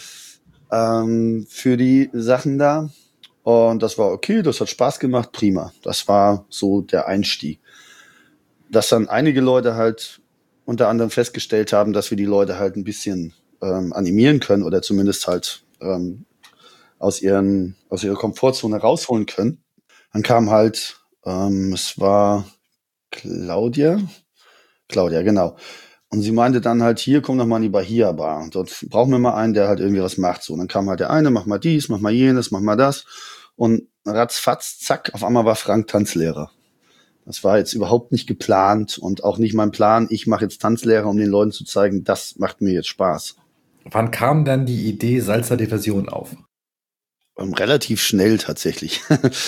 ähm, für die Sachen da. Und das war okay, das hat Spaß gemacht, prima. Das war so der Einstieg. Dass dann einige Leute halt unter anderem festgestellt haben, dass wir die Leute halt ein bisschen ähm, animieren können oder zumindest halt ähm, aus ihren aus ihrer Komfortzone rausholen können. Dann kam halt, ähm, es war Claudia, Claudia, genau. Und sie meinte dann halt, hier, komm doch mal in die Bahia Bar. Dort brauchen wir mal einen, der halt irgendwie was macht. So, und dann kam halt der eine, mach mal dies, mach mal jenes, mach mal das. Und ratzfatz, zack, auf einmal war Frank Tanzlehrer. Das war jetzt überhaupt nicht geplant und auch nicht mein Plan. Ich mache jetzt Tanzlehrer, um den Leuten zu zeigen, das macht mir jetzt Spaß. Wann kam dann die Idee Salsa Diversion auf? Ähm, relativ schnell tatsächlich.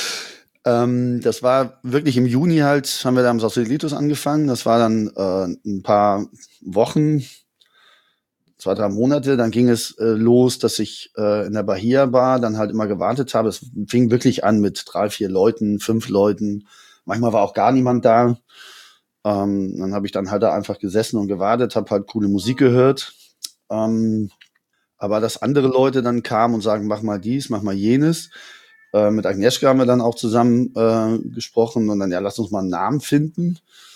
ähm, das war wirklich im Juni halt, haben wir da am Sausalitos angefangen. Das war dann äh, ein paar Wochen, zwei, drei Monate. Dann ging es äh, los, dass ich äh, in der Bahia Bar dann halt immer gewartet habe. Es fing wirklich an mit drei, vier Leuten, fünf Leuten. Manchmal war auch gar niemand da. Ähm, dann habe ich dann halt da einfach gesessen und gewartet, habe halt coole Musik gehört. Ähm, aber dass andere Leute dann kamen und sagen, mach mal dies, mach mal jenes. Äh, mit Agnieszka haben wir dann auch zusammen äh, gesprochen und dann, ja, lass uns mal einen Namen finden.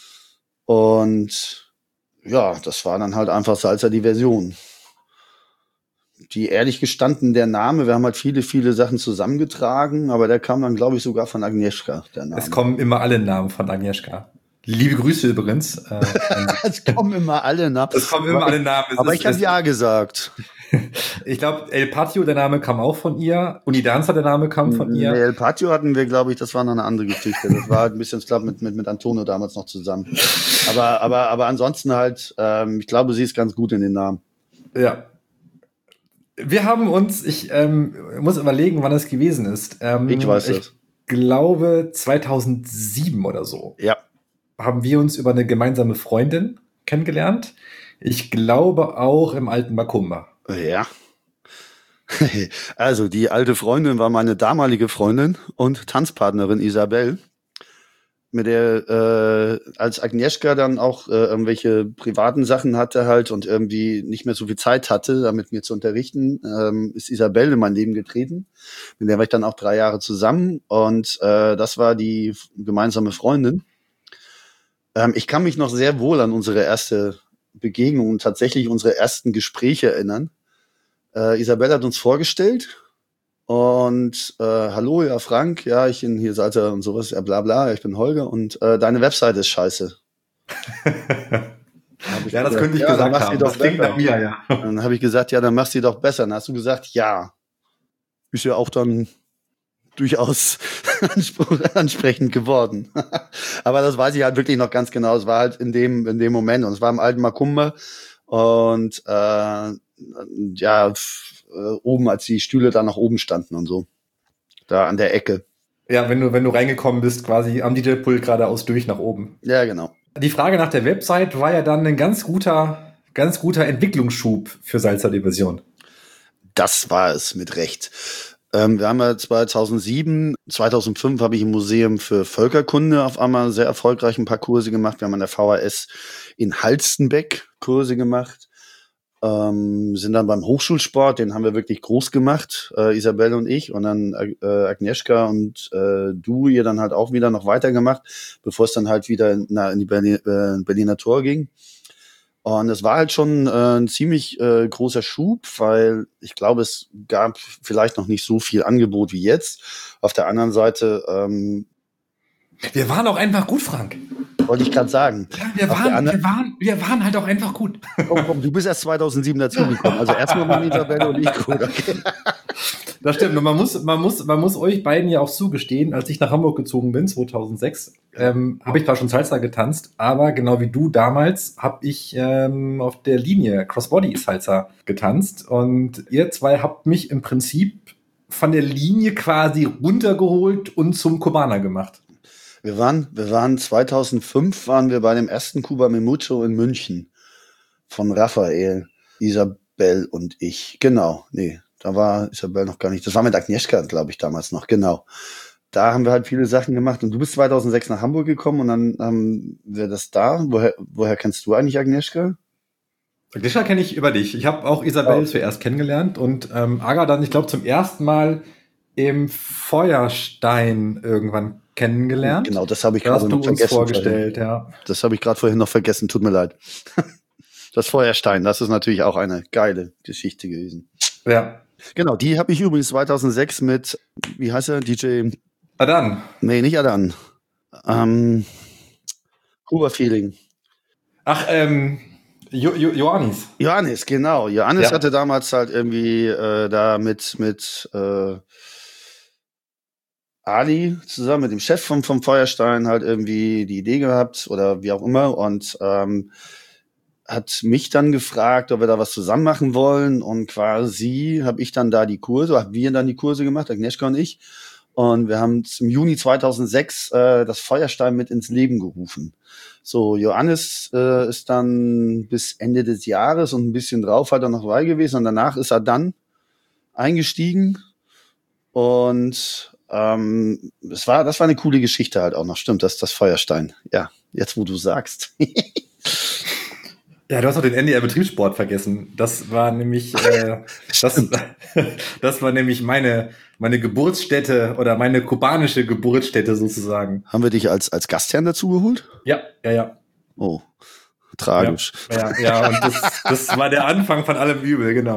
Und ja, das war dann halt einfach Salsa Diversion. Die ehrlich gestanden, der Name, wir haben halt viele, viele Sachen zusammengetragen, aber der kam dann, glaube ich, sogar von Agnieszka, der Name. Es kommen immer alle Namen von Agnieszka. Liebe Grüße übrigens. Äh, es kommen immer alle Namen. Es kommen immer alle Namen. Es aber ist, ich habe ja gesagt. Ich glaube, El Patio, der Name kam auch von ihr. Unidanza, der Name kam von ihr. Nee, El Patio hatten wir, glaube ich, das war noch eine andere Geschichte. Das war halt ein bisschen, ich glaube, mit, mit, mit Antonio damals noch zusammen. Aber, aber, aber ansonsten halt, ähm, ich glaube, sie ist ganz gut in den Namen. Ja. Wir haben uns, ich ähm, muss überlegen, wann das gewesen ist. Ähm, ich weiß es. Ich glaube, zweitausendsieben oder so. Ja. Haben wir uns über eine gemeinsame Freundin kennengelernt. Ich glaube auch im alten Macumba. Ja. Also, die alte Freundin war meine damalige Freundin und Tanzpartnerin Isabel. mit der, äh, als Agnieszka dann auch äh, irgendwelche privaten Sachen hatte halt und irgendwie nicht mehr so viel Zeit hatte, da mit mir zu unterrichten, ähm, ist Isabel in mein Leben getreten. Mit der war ich dann auch drei Jahre zusammen und äh, das war die gemeinsame Freundin. Ähm, ich kann mich noch sehr wohl an unsere erste Begegnung und tatsächlich unsere ersten Gespräche erinnern. Äh, Isabel hat uns vorgestellt. Und äh, hallo, ja Frank, ja, ich bin hier Salzer und sowas, ja bla bla, ich bin Holger und äh, deine Webseite ist scheiße. Ja, das könnte ich ja, gesagt haben. Das klingt nach mir, ja. Dann habe ich gesagt, ja, dann machst du doch besser. Dann hast du gesagt, ja. Ist ja auch dann durchaus ansprechend geworden. Aber das weiß ich halt wirklich noch ganz genau. Es war halt in dem in dem Moment und es war im alten Macumba und äh, ja, f- äh, oben, als die Stühle da nach oben standen und so. Da an der Ecke. Ja, wenn du, wenn du reingekommen bist, quasi am D J-Pult geradeaus durch nach oben. Ja, genau. Die Frage nach der Website war ja dann ein ganz guter, ganz guter Entwicklungsschub für Salzer Division. Das war es mit Recht. Ähm, wir haben ja zweitausendsieben, zweitausendfünf habe ich im Museum für Völkerkunde auf einmal sehr erfolgreich ein paar Kurse gemacht. Wir haben an der V H S in Halstenbeck Kurse gemacht. Ähm, sind dann beim Hochschulsport, den haben wir wirklich groß gemacht, äh, Isabel und ich, und dann äh, Agnieszka und äh, du, ihr dann halt auch wieder noch weitergemacht, bevor es dann halt wieder in, na, in die Berlin, äh, Berliner Tor ging. Und es war halt schon äh, ein ziemlich äh, großer Schub, weil ich glaube, es gab vielleicht noch nicht so viel Angebot wie jetzt. Auf der anderen Seite ähm, Wir waren auch einfach gut, Frank. wollte ich gerade sagen. Ja, wir waren, wir, waren, wir waren halt auch einfach gut. Komm, komm, du bist erst zweitausendsieben dazugekommen. Also erstmal waren Isabelle und ich gut. Okay. Das stimmt. Und man muss, man muss, man muss euch beiden ja auch zugestehen, als ich nach Hamburg gezogen bin, zweitausendsechs, ähm, habe ich zwar schon Salsa getanzt, aber genau wie du damals habe ich ähm, auf der Linie Crossbody Salsa getanzt. Und ihr zwei habt mich im Prinzip von der Linie quasi runtergeholt und zum Kubaner gemacht. Wir waren, wir waren zweitausendfünf waren wir bei dem ersten Cuba Memucho in München von Raphael, Isabel und ich. Genau, nee, da war Isabel noch gar nicht. Das war mit Agnieszka, glaube ich, damals noch, genau. Da haben wir halt viele Sachen gemacht und du bist zweitausendsechs nach Hamburg gekommen und dann haben wir das da. Woher, woher kennst du eigentlich Agnieszka? Agnieszka kenne ich über dich. Ich habe auch Isabel Oh. zuerst kennengelernt und ähm, Aga dann, ich glaube, zum ersten Mal im Feuerstein irgendwann kennengelernt. Genau, das habe ich Da hast gerade du noch uns vergessen. vorgestellt, ja. Das habe ich gerade vorhin noch vergessen, tut mir leid. Das Feuerstein, das ist natürlich auch eine geile Geschichte gewesen. Ja. Genau, die habe ich übrigens zweitausendsechs mit, wie heißt er, D J? Adan. Nee, nicht Adan. Ähm, Cuba Feeling. Ach, ähm, jo jo Johannes. Johannes, genau. Johannes Ja. hatte damals halt irgendwie äh, da mit, mit äh, Ali zusammen mit dem Chef vom, vom Feuerstein halt irgendwie die Idee gehabt oder wie auch immer und ähm, hat mich dann gefragt, ob wir da was zusammen machen wollen und quasi habe ich dann da die Kurse, haben wir dann die Kurse gemacht, Agnieszka und ich, und wir haben im Juni zweitausendsechs äh, das Feuerstein mit ins Leben gerufen. So, Johannes äh, ist dann bis Ende des Jahres und ein bisschen drauf halt er noch dabei gewesen und danach ist er dann eingestiegen und ähm, es war, das war eine coole Geschichte halt auch noch, stimmt, das ist das Feuerstein. Ja, jetzt wo du sagst. Ja, du hast auch den N D R-Betriebssport vergessen. Das war nämlich, äh, das, das war nämlich meine, meine Geburtsstätte oder meine kubanische Geburtsstätte sozusagen. Haben wir dich als, als Gastherrn dazu geholt? Ja, ja, ja. Oh, tragisch. Ja, ja, ja, und das, das war der Anfang von allem Übel, genau.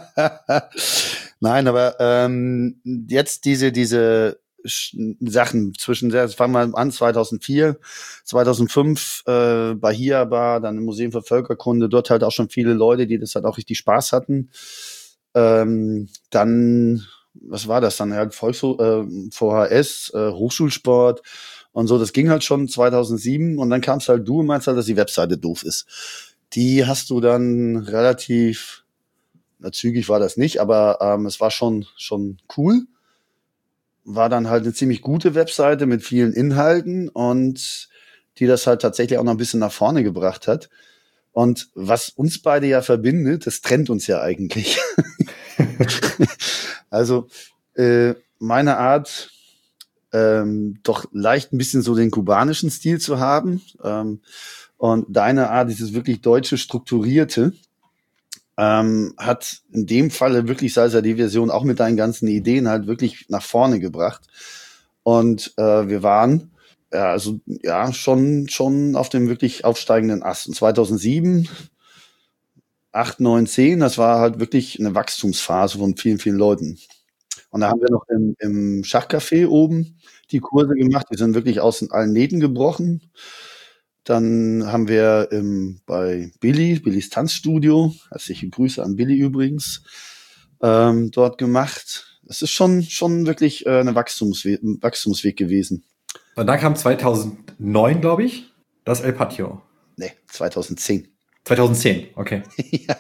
Nein, aber ähm, jetzt diese, diese Sch- Sachen zwischen, das fangen wir an, zweitausendvier, zweitausendfünf äh, Bahia Bar, dann im Museum für Völkerkunde, dort halt auch schon viele Leute, die das halt auch richtig Spaß hatten. Ähm, dann, was war das dann? Halt Volks äh, V H S, äh, Hochschulsport und so, das ging halt schon zweitausendsieben und dann kamst halt du und meinst halt, dass die Webseite doof ist. Die hast du dann relativ, na, zügig war das nicht, aber ähm, es war schon, schon cool. War dann halt eine ziemlich gute Webseite mit vielen Inhalten und die das halt tatsächlich auch noch ein bisschen nach vorne gebracht hat. Und was uns beide ja verbindet, das trennt uns ja eigentlich. Also äh, meine Art, ähm, doch leicht ein bisschen so den kubanischen Stil zu haben. Ähm, und deine Art, dieses wirklich deutsche, strukturierte, ähm, hat in dem Falle wirklich Salsa Diversion auch mit deinen ganzen Ideen halt wirklich nach vorne gebracht. Und äh, wir waren ja, also ja schon schon auf dem wirklich aufsteigenden Ast. Und zweitausendsieben, acht, neun, zehn, das war halt wirklich eine Wachstumsphase von vielen, vielen Leuten. Und da haben wir noch im, im Schachcafé oben die Kurse gemacht. Die sind wirklich aus allen Nähten gebrochen. Dann haben wir ähm, bei Billy, Billys Tanzstudio, herzliche Grüße an Billy übrigens, ähm, dort gemacht. Es ist schon schon wirklich äh, eine Wachstumswe ein Wachstumsweg gewesen. Und dann kam zweitausendneun, glaube ich, das El Patio. Nee, zweitausendzehn. zweitausendzehn, okay. Ja.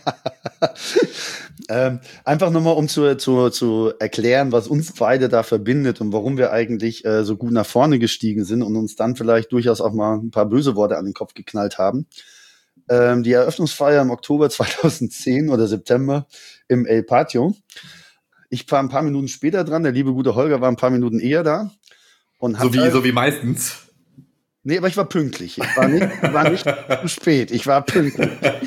ähm, einfach nochmal, um zu, zu, zu erklären, was uns beide da verbindet und warum wir eigentlich äh, so gut nach vorne gestiegen sind und uns dann vielleicht durchaus auch mal ein paar böse Worte an den Kopf geknallt haben. Ähm, die Eröffnungsfeier im Oktober zweitausendzehn oder September im El Patio. Ich war ein paar Minuten später dran, der liebe gute Holger war ein paar Minuten eher da. Und so, wie, halt, so wie meistens. Nee, aber ich war pünktlich. Ich war nicht, war nicht zu spät. Ich war pünktlich.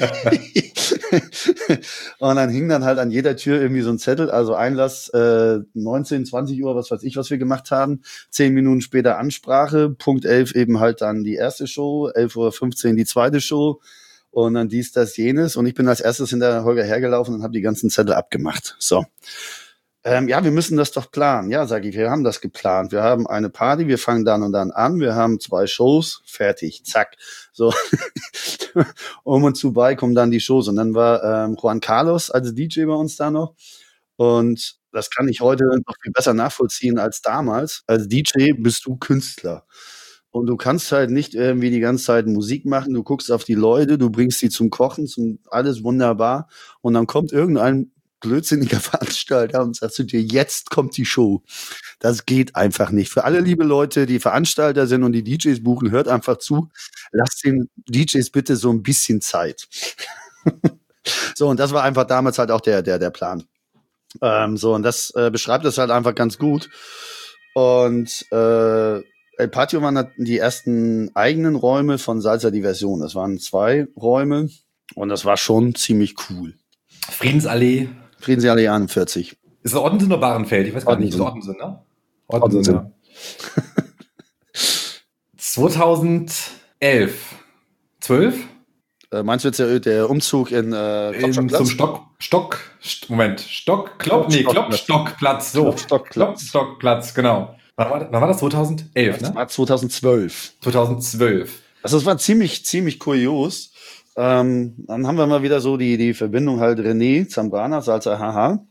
Und dann hing dann halt an jeder Tür irgendwie so ein Zettel, also Einlass äh, neunzehn, zwanzig Uhr, was weiß ich, was wir gemacht haben. Zehn Minuten später Ansprache, Punkt elf eben halt dann die erste Show, elf Uhr fünfzehn die zweite Show und dann dies, das, jenes. Und ich bin als erstes hinter Holger hergelaufen und habe die ganzen Zettel abgemacht. So. Ähm, ja, wir müssen das doch planen. Ja, sage ich, wir haben das geplant. Wir haben eine Party, wir fangen dann und dann an. Wir haben zwei Shows, fertig, zack. So, um und zu bei kommen dann die Shows. Und dann war ähm, Juan Carlos als D J bei uns da noch. Und das kann ich heute noch viel besser nachvollziehen als damals. Als D J bist du Künstler. Und du kannst halt nicht irgendwie die ganze Zeit Musik machen. Du guckst auf die Leute, du bringst sie zum Kochen, zum alles wunderbar. Und dann kommt irgendein blödsinniger Veranstalter und sagst du dir, jetzt kommt die Show. Das geht einfach nicht. Für alle liebe Leute, die Veranstalter sind und die D Js buchen, hört einfach zu. Lasst den D Js bitte so ein bisschen Zeit. So, und das war einfach damals halt auch der, der, der Plan. Ähm, so, und das äh, beschreibt das halt einfach ganz gut. Und äh, El Patio waren die ersten eigenen Räume von Salsa Diversion. Das waren zwei Räume und das war schon ziemlich cool. Friedensallee. Friedensallee einundvierzig. Ist es Ottensen oder Bahrenfeld? Ich weiß gar nicht. Ist Ottensen, ne? Ottensen, ja. zweitausendelf. zwölf? Äh, meinst du jetzt der, der Umzug in äh, in, zum Stock, Stock, St- Moment, Stock, Klopp, nee, Klopstockplatz, so. Klopstockplatz. Klopstockplatz, genau. Wann war, wann war das? zweitausendelf, das ne? war zweitausendzwölf. zweitausendzwölf. Also das war ziemlich, ziemlich kurios. Ähm, dann haben wir mal wieder so die, die Verbindung halt René Zambrana, Salsa Haha.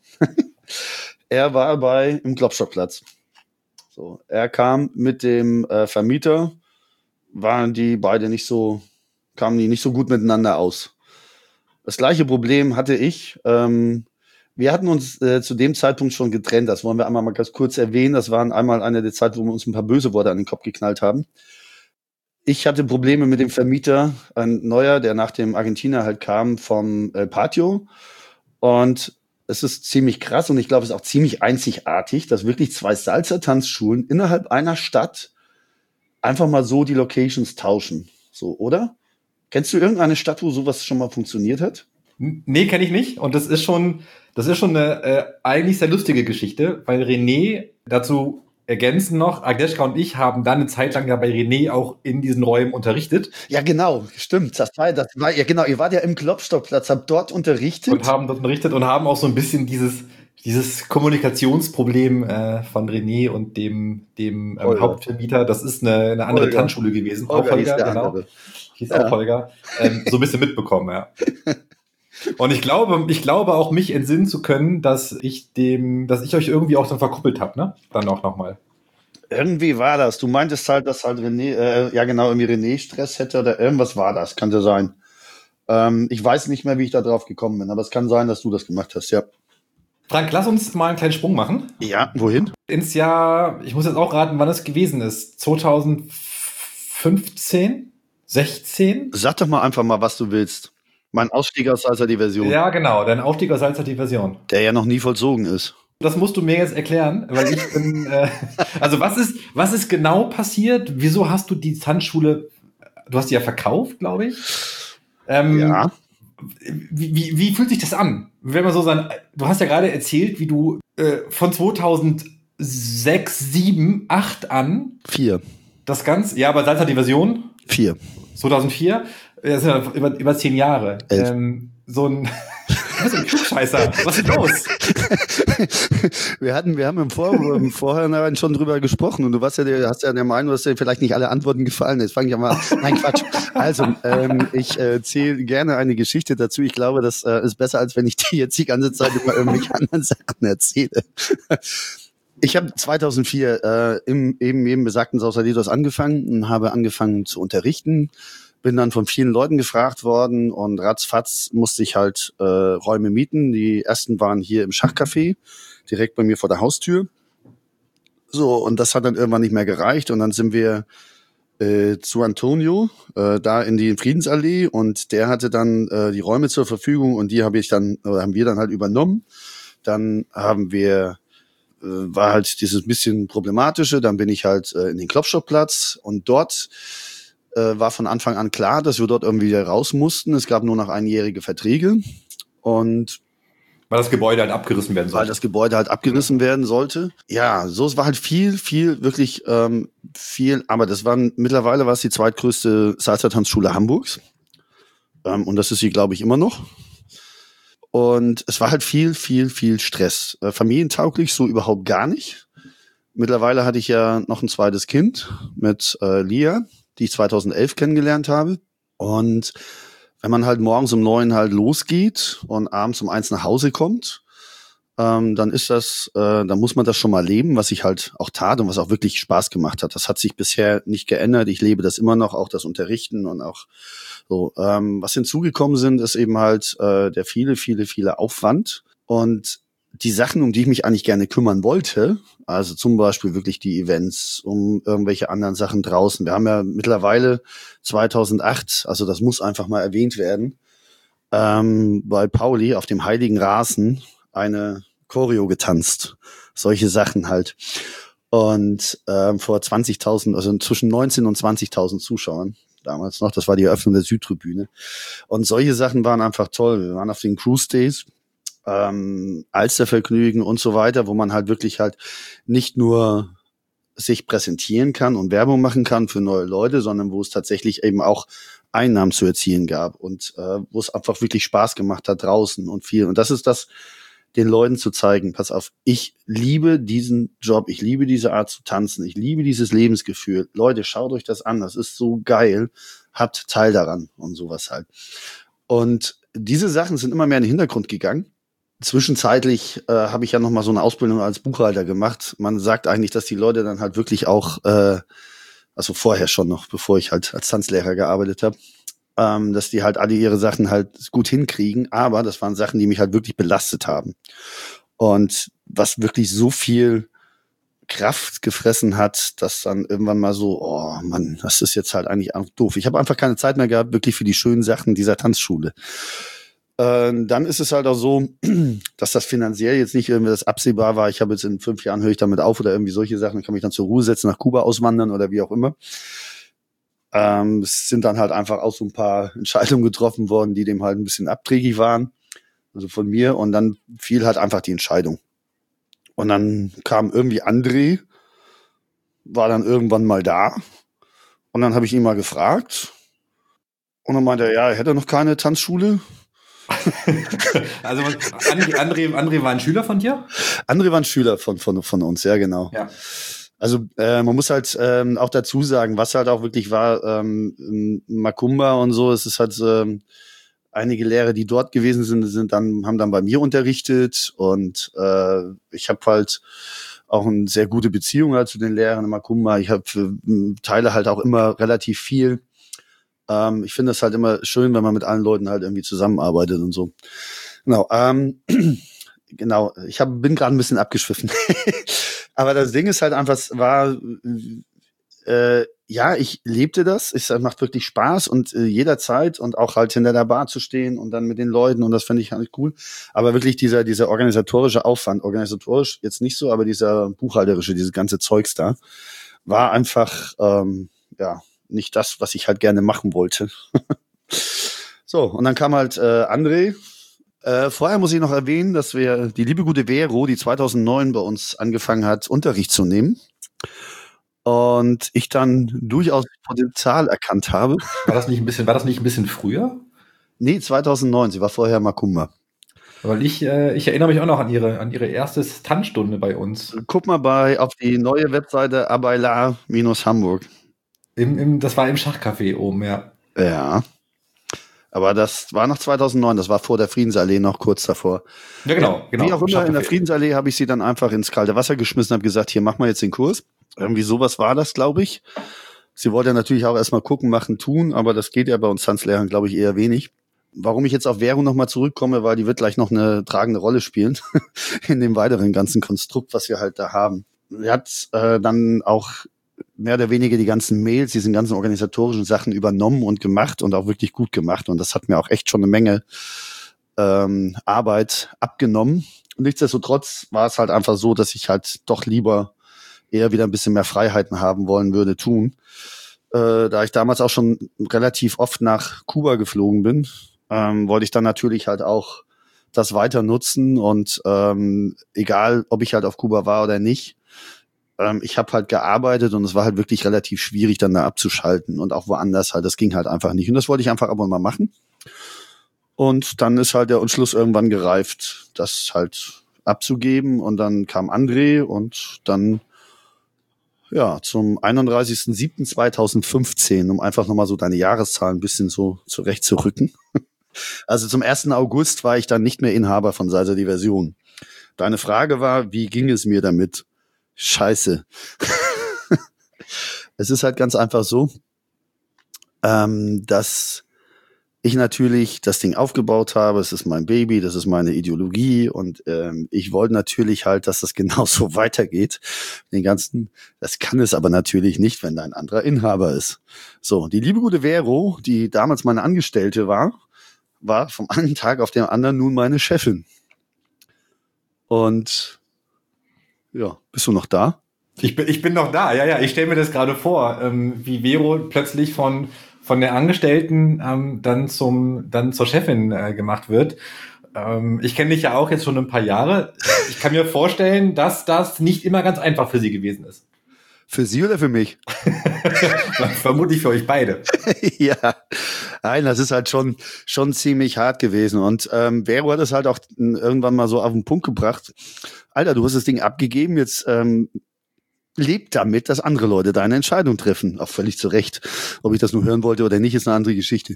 Er war bei im Klopstockplatz. So, er kam mit dem äh, Vermieter, waren die beide nicht so, kamen die nicht so gut miteinander aus. Das gleiche Problem hatte ich. Ähm, wir hatten uns äh, zu dem Zeitpunkt schon getrennt. Das wollen wir einmal mal ganz kurz erwähnen. Das waren einmal eine der Zeit, wo wir uns ein paar böse Worte an den Kopf geknallt haben. Ich hatte Probleme mit dem Vermieter, ein neuer, der nach dem Argentinier halt kam vom El Patio. Und es ist ziemlich krass und ich glaube, es ist auch ziemlich einzigartig, dass wirklich zwei Salsa-Tanzschulen innerhalb einer Stadt einfach mal so die Locations tauschen. So, oder? Kennst du irgendeine Stadt, wo sowas schon mal funktioniert hat? Nee, kenne ich nicht. Und das ist schon, das ist schon eine äh, eigentlich sehr lustige Geschichte, weil René dazu ergänzen noch, Agnieszka und ich haben dann eine Zeit lang ja bei René auch in diesen Räumen unterrichtet. Ja, genau, stimmt. Das war, das war, ja, genau, ihr wart ja im Klopstockplatz, habt dort unterrichtet. Und haben dort unterrichtet und haben auch so ein bisschen dieses, dieses Kommunikationsproblem äh, von René und dem, dem ähm, Hauptvermieter. Das ist eine, eine andere Holger. Tanzschule gewesen. Holger auch Holger, hieß genau. Andere. Hieß ja. auch Holger. Ähm, so ein bisschen mitbekommen, ja. Und ich glaube, ich glaube auch mich entsinnen zu können, dass ich dem, dass ich euch irgendwie auch dann verkuppelt habe, ne? Dann auch nochmal. Irgendwie war das. Du meintest halt, dass halt René, äh, ja genau, irgendwie René Stress hätte oder irgendwas war das, kann ja sein. Ähm, ich weiß nicht mehr, wie ich da drauf gekommen bin, aber es kann sein, dass du das gemacht hast, ja. Frank, lass uns mal einen kleinen Sprung machen. Ja, wohin? Ins Jahr, ich muss jetzt auch raten, wann es gewesen ist. zweitausendfünfzehn? sechzehn? Sag doch mal einfach mal, was du willst. Mein Ausstieg aus Salsa Diversion. Ja, genau, dein Aufstieg aus Salsa Diversion. Der ja noch nie vollzogen ist. Das musst du mir jetzt erklären, weil ich bin, äh, also was ist, was ist genau passiert? Wieso hast du die Tanzschule, du hast die ja verkauft, glaube ich. Ähm, Ja. Wie, wie, wie fühlt sich das an? Wenn man so sein, du hast ja gerade erzählt, wie du äh, von zweitausendsechs, sieben, acht an Vier. das Ganze, ja, aber Salsa die Version? Vier. zweitausendvier? Das sind ja über, über zehn Jahre. Elf. Ähm, so ein, so ein Klugscheißer. Was ist los? wir hatten, wir haben im, Vor im Vorhinein schon drüber gesprochen und du warst ja, der, hast ja der Meinung, dass dir vielleicht nicht alle Antworten gefallen. Jetzt fange ich mal an. Nein, Quatsch. Also, ähm, ich äh, erzähle gerne eine Geschichte dazu. Ich glaube, das äh, ist besser, als wenn ich die jetzt die ganze Zeit über irgendwelche anderen Sachen erzähle. Ich habe zweitausendvier äh, im eben eben besagten Sausalitos angefangen und habe angefangen zu unterrichten. Bin dann von vielen Leuten gefragt worden und ratzfatz musste ich halt äh, Räume mieten. Die ersten waren hier im Schachcafé, direkt bei mir vor der Haustür. So, und das hat dann irgendwann nicht mehr gereicht und dann sind wir äh, zu Antonio, äh, da in die Friedensallee und der hatte dann äh, die Räume zur Verfügung und die habe ich dann, oder haben wir dann halt übernommen. Dann haben wir äh, war halt dieses bisschen problematische, dann bin ich halt äh, in den Klopstockplatz und dort äh, war von Anfang an klar, dass wir dort irgendwie wieder raus mussten. Es gab nur noch einjährige Verträge und weil das Gebäude halt abgerissen werden sollte. Weil das Gebäude halt abgerissen werden sollte. Ja, so es war halt viel, viel, wirklich ähm, viel, aber das waren, mittlerweile war es die zweitgrößte Salsa-Tanzschule Hamburgs. Ähm, und das ist sie, glaube ich, immer noch. Und es war halt viel, viel, viel Stress. Äh, familientauglich so überhaupt gar nicht. Mittlerweile hatte ich ja noch ein zweites Kind mit äh, Lia, die ich zweitausendelf kennengelernt habe. Und wenn man halt morgens um neun halt losgeht und abends um eins nach Hause kommt, ähm, dann ist das, äh, dann muss man das schon mal leben, was ich halt auch tat und was auch wirklich Spaß gemacht hat. Das hat sich bisher nicht geändert. Ich lebe das immer noch, auch das Unterrichten und auch so. Ähm, was hinzugekommen sind, ist eben halt äh, der viele, viele, viele Aufwand und die Sachen, um die ich mich eigentlich gerne kümmern wollte, also zum Beispiel wirklich die Events, um irgendwelche anderen Sachen draußen. Wir haben ja mittlerweile zweitausendacht, also das muss einfach mal erwähnt werden, ähm, bei Pauli auf dem Heiligen Rasen eine Choreo getanzt. Solche Sachen halt. Und ähm, vor zwanzigtausend, also zwischen neunzehntausend und zwanzigtausend Zuschauern damals noch. Das war die Eröffnung der Südtribüne. Und solche Sachen waren einfach toll. Wir waren auf den Cruise Days, ähm, Alstervergnügen und so weiter, wo man halt wirklich halt nicht nur sich präsentieren kann und Werbung machen kann für neue Leute, sondern wo es tatsächlich eben auch Einnahmen zu erzielen gab und äh, wo es einfach wirklich Spaß gemacht hat draußen und viel. Und das ist das, den Leuten zu zeigen, pass auf, ich liebe diesen Job, ich liebe diese Art zu tanzen, ich liebe dieses Lebensgefühl. Leute, schaut euch das an, das ist so geil, habt Teil daran und sowas halt. Und diese Sachen sind immer mehr in den Hintergrund gegangen. Zwischenzeitlich äh, habe ich ja noch mal so eine Ausbildung als Buchhalter gemacht. Man sagt eigentlich, dass die Leute dann halt wirklich auch, äh, also vorher schon noch, bevor ich halt als Tanzlehrer gearbeitet habe, ähm, dass die halt alle ihre Sachen halt gut hinkriegen. Aber das waren Sachen, die mich halt wirklich belastet haben. Und was wirklich so viel Kraft gefressen hat, dass dann irgendwann mal so, oh Mann, das ist jetzt halt eigentlich auch doof. Ich habe einfach keine Zeit mehr gehabt, wirklich für die schönen Sachen dieser Tanzschule. Äh, dann ist es halt auch so, dass das finanziell jetzt nicht irgendwie das absehbar war. Ich habe jetzt in fünf Jahren höre ich damit auf oder irgendwie solche Sachen, dann kann mich dann zur Ruhe setzen, nach Kuba auswandern oder wie auch immer. Ähm, es sind dann halt einfach auch so ein paar Entscheidungen getroffen worden, die dem halt ein bisschen abträglich waren, also von mir. Und dann fiel halt einfach die Entscheidung. Und dann kam irgendwie André, war dann irgendwann mal da. Und dann habe ich ihn mal gefragt. Und dann meinte er, ja, er hätte noch keine Tanzschule. Also André, André, André war ein Schüler von dir? André war ein Schüler von, von, von uns, ja genau. Ja. Also äh, man muss halt ähm, auch dazu sagen, was halt auch wirklich war, ähm, Macumba und so, es ist halt ähm, einige Lehrer, die dort gewesen sind, sind dann haben dann bei mir unterrichtet und äh, ich habe halt auch eine sehr gute Beziehung halt zu den Lehrern in Macumba. Ich habe äh, teile halt auch immer relativ viel. Ähm, ich finde es halt immer schön, wenn man mit allen Leuten halt irgendwie zusammenarbeitet und so. Genau. Ähm, genau. Ich hab, bin gerade ein bisschen abgeschwiffen. Aber das Ding ist halt einfach, es war, äh, ja, ich lebte das. Es macht wirklich Spaß und äh, jederzeit und auch halt hinter der Bar zu stehen und dann mit den Leuten und das finde ich halt cool. Aber wirklich dieser, dieser organisatorische Aufwand, organisatorisch jetzt nicht so, aber dieser buchhalterische, dieses ganze Zeugs da, war einfach, ähm, ja, nicht das, was ich halt gerne machen wollte. So, und dann kam halt äh, André. Äh, vorher muss ich noch erwähnen, dass wir die liebe gute Vero, die zweitausendneun bei uns angefangen hat, Unterricht zu nehmen. Und ich dann durchaus Potenzial erkannt habe. War das nicht ein bisschen, war das nicht ein bisschen früher? Nee, zweitausendneun, sie war vorher Makuma. Weil ich, äh, ich erinnere mich auch noch an ihre, an ihre erste Tanzstunde bei uns. Guck mal bei auf die neue Webseite Abayla-Hamburg. Im, im, das war im Schachcafé oben, ja. Ja. Aber das war noch zweitausendneun, das war vor der Friedensallee noch kurz davor. Ja, genau. genau Wie auch immer, in der Friedensallee habe ich sie dann einfach ins kalte Wasser geschmissen und habe gesagt, hier, mach mal jetzt den Kurs. Irgendwie sowas war das, glaube ich. Sie wollte natürlich auch erstmal gucken, machen, tun, aber das geht ja bei uns Tanzlehrern, glaube ich, eher wenig. Warum ich jetzt auf Vero nochmal zurückkomme, weil die wird gleich noch eine tragende Rolle spielen in dem weiteren ganzen Konstrukt, was wir halt da haben. Sie hat äh, dann auch mehr oder weniger die ganzen Mails, diesen ganzen organisatorischen Sachen übernommen und gemacht und auch wirklich gut gemacht. Und das hat mir auch echt schon eine Menge ähm, Arbeit abgenommen. Und nichtsdestotrotz war es halt einfach so, dass ich halt doch lieber eher wieder ein bisschen mehr Freiheiten haben wollen würde, tun. Äh, da ich damals auch schon relativ oft nach Kuba geflogen bin, ähm, wollte ich dann natürlich halt auch das weiter nutzen und ähm, egal, ob ich halt auf Kuba war oder nicht, ähm, ich habe halt gearbeitet und es war halt wirklich relativ schwierig, dann da abzuschalten und auch woanders halt, das ging halt einfach nicht und das wollte ich einfach ab und mal machen und dann ist halt der Entschluss irgendwann gereift, das halt abzugeben und dann kam André und dann ja, zum einunddreißigsten siebten zweitausendfünfzehn, um einfach nochmal so deine Jahreszahl ein bisschen so zurechtzurücken. Also zum ersten August war ich dann nicht mehr Inhaber von Salsa Diversion. Deine Frage war, wie ging es mir damit? Scheiße. Es ist halt ganz einfach so, ähm, dass ich natürlich das Ding aufgebaut habe, es ist mein Baby, das ist meine Ideologie und ähm, ich wollte natürlich halt, dass das genauso weitergeht. Den ganzen, das kann es aber natürlich nicht, wenn da ein anderer Inhaber ist. So, die liebe gute Vero, die damals meine Angestellte war, war vom einen Tag auf den anderen nun meine Chefin. Und ja, bist du noch da? Ich bin, ich bin noch da, ja, ja, ich stelle mir das gerade vor, ähm, wie Vero plötzlich von von der Angestellten ähm, dann zum dann zur Chefin äh, gemacht wird. Ähm, ich kenne dich ja auch jetzt schon ein paar Jahre. Ich kann mir vorstellen, dass das nicht immer ganz einfach für sie gewesen ist. Für sie oder für mich? Vermutlich für euch beide. Ja, nein, das ist halt schon schon ziemlich hart gewesen. Und ähm, Vero hat es halt auch irgendwann mal so auf den Punkt gebracht. Alter, du hast das Ding abgegeben, jetzt ähm, lebt damit, dass andere Leute deine Entscheidung treffen. Auch völlig zu Recht. Ob ich das nur hören wollte oder nicht, ist eine andere Geschichte.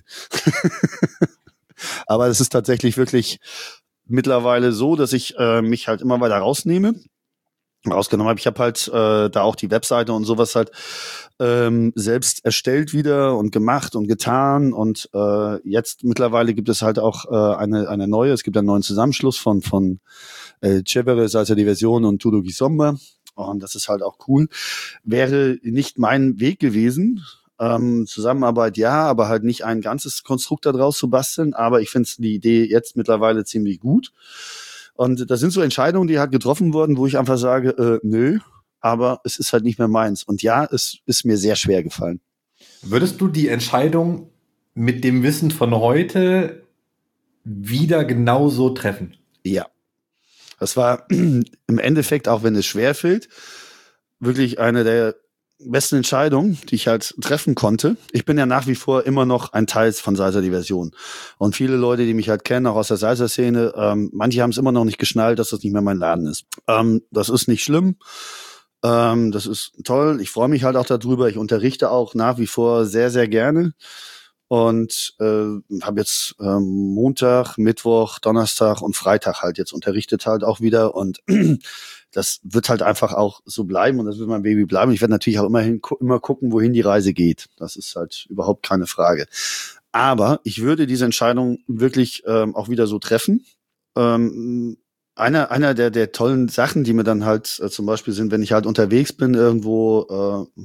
Aber es ist tatsächlich wirklich mittlerweile so, dass ich äh, mich halt immer weiter rausnehme. rausgenommen habe. Ich habe halt äh, da auch die Webseite und sowas halt ähm, selbst erstellt wieder und gemacht und getan. Und äh, jetzt mittlerweile gibt es halt auch äh, eine eine neue, es gibt einen neuen Zusammenschluss von von äh, Cevere, Salsa Diversion und Tudo Gisomba. Und das ist halt auch cool. Wäre nicht mein Weg gewesen. Ähm, Zusammenarbeit ja, aber halt nicht ein ganzes Konstrukt daraus zu basteln. Aber ich finde die Idee jetzt mittlerweile ziemlich gut. Und das sind so Entscheidungen, die halt getroffen wurden, wo ich einfach sage, äh, nö, aber es ist halt nicht mehr meins. Und ja, es ist mir sehr schwer gefallen. Würdest du die Entscheidung mit dem Wissen von heute wieder genauso treffen? Ja. Das war im Endeffekt, auch wenn es schwer fällt, wirklich eine der besten Entscheidungen, die ich halt treffen konnte. Ich bin ja nach wie vor immer noch ein Teil von Salsa Diversion. Und viele Leute, die mich halt kennen, auch aus der Salsa-Szene, ähm, manche haben es immer noch nicht geschnallt, dass das nicht mehr mein Laden ist. Ähm, das ist nicht schlimm. Ähm, das ist toll. Ich freue mich halt auch darüber. Ich unterrichte auch nach wie vor sehr, sehr gerne. Und äh, habe jetzt ähm, Montag, Mittwoch, Donnerstag und Freitag halt jetzt unterrichtet halt auch wieder und das wird halt einfach auch so bleiben und das wird mein Baby bleiben. Ich werde natürlich auch immerhin immer gucken, wohin die Reise geht. Das ist halt überhaupt keine Frage. Aber ich würde diese Entscheidung wirklich ähm, auch wieder so treffen. Ähm, einer einer der der tollen Sachen, die mir dann halt äh, zum Beispiel sind, wenn ich halt unterwegs bin irgendwo, äh,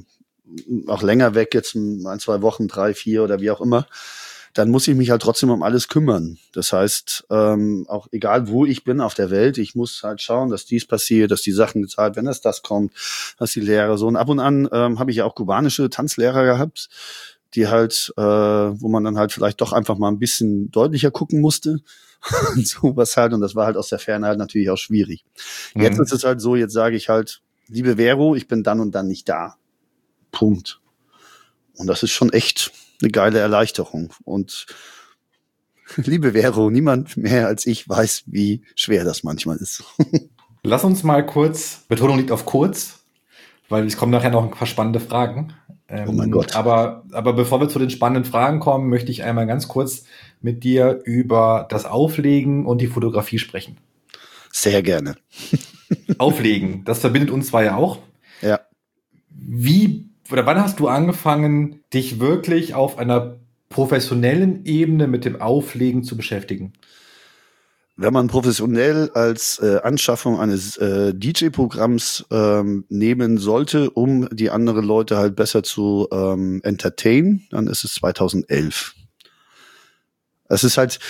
auch länger weg, jetzt ein, zwei Wochen, drei, vier oder wie auch immer, dann muss ich mich halt trotzdem um alles kümmern. Das heißt, ähm, auch egal wo ich bin auf der Welt, ich muss halt schauen, dass dies passiert, dass die Sachen gezahlt werden, dass das kommt, dass die Lehrer so. Und ab und an ähm, habe ich ja auch kubanische Tanzlehrer gehabt, die halt, äh, wo man dann halt vielleicht doch einfach mal ein bisschen deutlicher gucken musste. Und sowas halt. Und das war halt aus der Ferne halt natürlich auch schwierig. Mhm. Jetzt ist es halt so, jetzt sage ich halt, liebe Vero, ich bin dann und dann nicht da. Punkt. Und das ist schon echt eine geile Erleichterung. Und liebe Vero, niemand mehr als ich weiß, wie schwer das manchmal ist. Lass uns mal kurz, Betonung liegt auf kurz, weil es kommen nachher noch ein paar spannende Fragen. Ähm, oh mein Gott. Aber, aber bevor wir zu den spannenden Fragen kommen, möchte ich einmal ganz kurz mit dir über das Auflegen und die Fotografie sprechen. Sehr gerne. Auflegen, das verbindet uns zwei ja auch. Ja. Wie oder wann hast du angefangen, dich wirklich auf einer professionellen Ebene mit dem Auflegen zu beschäftigen? Wenn man professionell als äh, Anschaffung eines äh, D J-Programms ähm, nehmen sollte, um die anderen Leute halt besser zu ähm, entertainen, dann ist es zweitausendelf. Es ist halt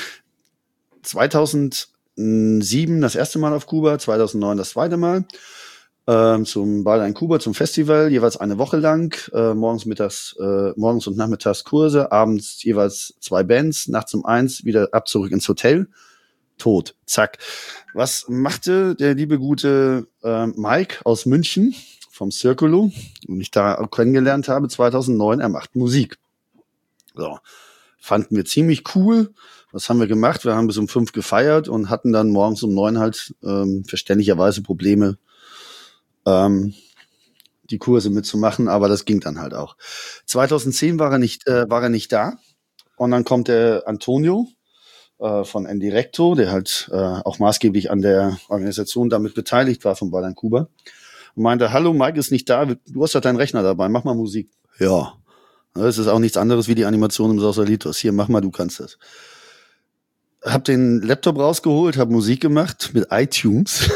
zweitausendsieben das erste Mal auf Kuba, zweitausendneun das zweite Mal. Ähm, zum Ball in Kuba, zum Festival, jeweils eine Woche lang, äh, morgens, mittags, äh, morgens und nachmittags Kurse, abends jeweils zwei Bands, nachts um eins wieder ab zurück ins Hotel. Tot. Zack. Was machte der liebe gute äh, Mike aus München vom Circulo, den ich da kennengelernt habe, zweitausendneun? Er macht Musik. So. Fanden wir ziemlich cool. Was haben wir gemacht? Wir haben bis um fünf gefeiert und hatten dann morgens um neun halt ähm, verständlicherweise Probleme, ähm, die Kurse mitzumachen, aber das ging dann halt auch. zweitausendzehn war er nicht, äh, war er nicht da. Und dann kommt der Antonio von Indirecto, der halt äh, auch maßgeblich an der Organisation damit beteiligt war von Ballern Kuba, und meinte, hallo, Mike ist nicht da, du hast ja deinen Rechner dabei, mach mal Musik. Ja, das ist auch nichts anderes wie die Animation im Sausalitos. Hier, mach mal, du kannst das. Hab den Laptop rausgeholt, hab Musik gemacht mit iTunes.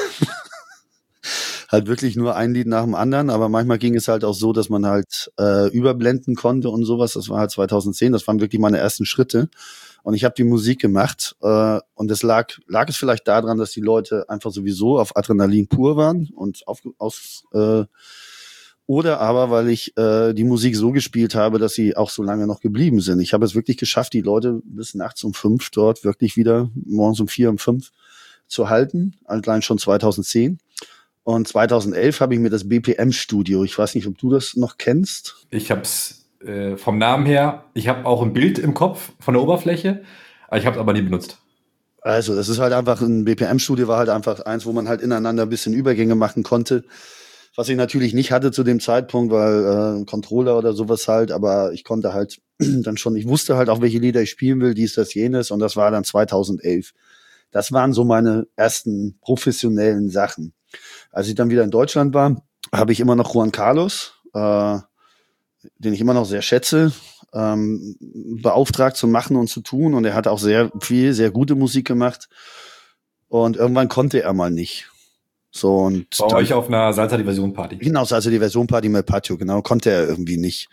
Halt wirklich nur ein Lied nach dem anderen, aber manchmal ging es halt auch so, dass man halt äh, überblenden konnte und sowas. Das war halt zweitausendzehn, das waren wirklich meine ersten Schritte. Und ich habe die Musik gemacht äh, und es lag, lag es vielleicht daran, dass die Leute einfach sowieso auf Adrenalin pur waren und auf, aus, äh, oder aber, weil ich äh, die Musik so gespielt habe, dass sie auch so lange noch geblieben sind. Ich habe es wirklich geschafft, die Leute bis nachts um fünf dort wirklich wieder, morgens um vier, um fünf zu halten, allein schon zweitausendzehn. Und zweitausendelf habe ich mir das B P M-Studio, ich weiß nicht, ob du das noch kennst. Ich habe es äh, vom Namen her, ich habe auch ein Bild im Kopf von der Oberfläche, aber ich habe es aber nie benutzt. Also das ist halt einfach, ein B P M-Studio war halt einfach eins, wo man halt ineinander ein bisschen Übergänge machen konnte. Was ich natürlich nicht hatte zu dem Zeitpunkt, weil äh, ein Controller oder sowas halt, aber ich konnte halt dann schon, ich wusste halt auch, welche Lieder ich spielen will, dies, das, jenes, und das war dann zweitausendelf. Das waren so meine ersten professionellen Sachen. Als ich dann wieder in Deutschland war, habe ich immer noch Juan Carlos, äh, den ich immer noch sehr schätze, ähm, beauftragt zu machen und zu tun. Und er hat auch sehr viel, sehr gute Musik gemacht. Und irgendwann konnte er mal nicht. So, und bei euch auf einer Salsa Diversion Party. Genau, Salsa Diversion Party mit Patio, genau, konnte er irgendwie nicht.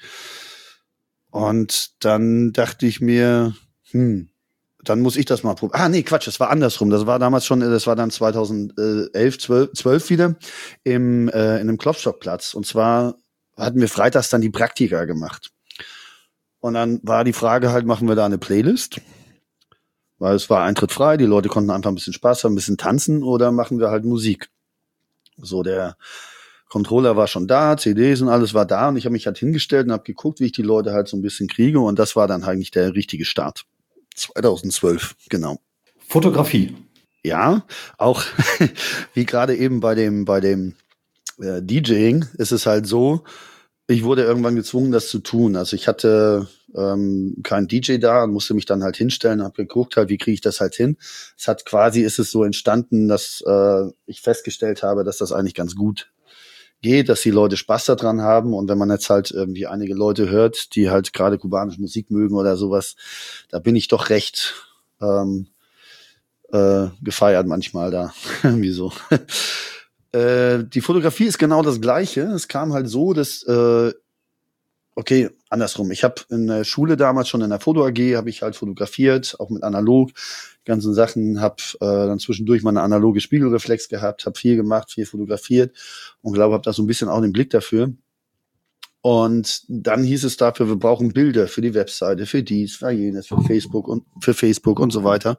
Und dann dachte ich mir, hm, dann muss ich das mal probieren. Ah, nee, Quatsch, das war andersrum. Das war damals schon, das war dann zweitausendelf, zwölf, zwölf wieder im, äh, in einem Klopstockplatz. Und zwar hatten wir freitags dann die Praktika gemacht. Und dann war die Frage halt, machen wir da eine Playlist? Weil es war Eintritt frei, die Leute konnten einfach ein bisschen Spaß haben, ein bisschen tanzen, oder machen wir halt Musik? So, der Controller war schon da, C Ds und alles war da, und ich habe mich halt hingestellt und habe geguckt, wie ich die Leute halt so ein bisschen kriege, und das war dann eigentlich der richtige Start. zweitausendzwölf, genau. Fotografie. Ja, auch wie gerade eben bei dem bei dem äh, DJing ist es halt so, ich wurde irgendwann gezwungen, das zu tun. Also ich hatte ähm, keinen D J da und musste mich dann halt hinstellen, habe geguckt halt, wie kriege ich das halt hin. Es hat quasi, ist es so entstanden, dass äh, ich festgestellt habe, dass das eigentlich ganz gut geht, dass die Leute Spaß daran haben, und wenn man jetzt halt irgendwie einige Leute hört, die halt gerade kubanische Musik mögen oder sowas, da bin ich doch recht ähm, äh, gefeiert manchmal da. Wieso? äh, die Fotografie ist genau das Gleiche. Es kam halt so, dass äh, Okay, andersrum. Ich habe in der Schule damals schon in der Foto-A G, habe ich halt fotografiert, auch mit analog, die ganzen Sachen, habe äh, dann zwischendurch mal eine analoge Spiegelreflex gehabt, habe viel gemacht, viel fotografiert und glaube, habe da so ein bisschen auch den Blick dafür. Und dann hieß es dafür, wir brauchen Bilder für die Webseite, für dies, für jenes, für Facebook und für Facebook und so weiter.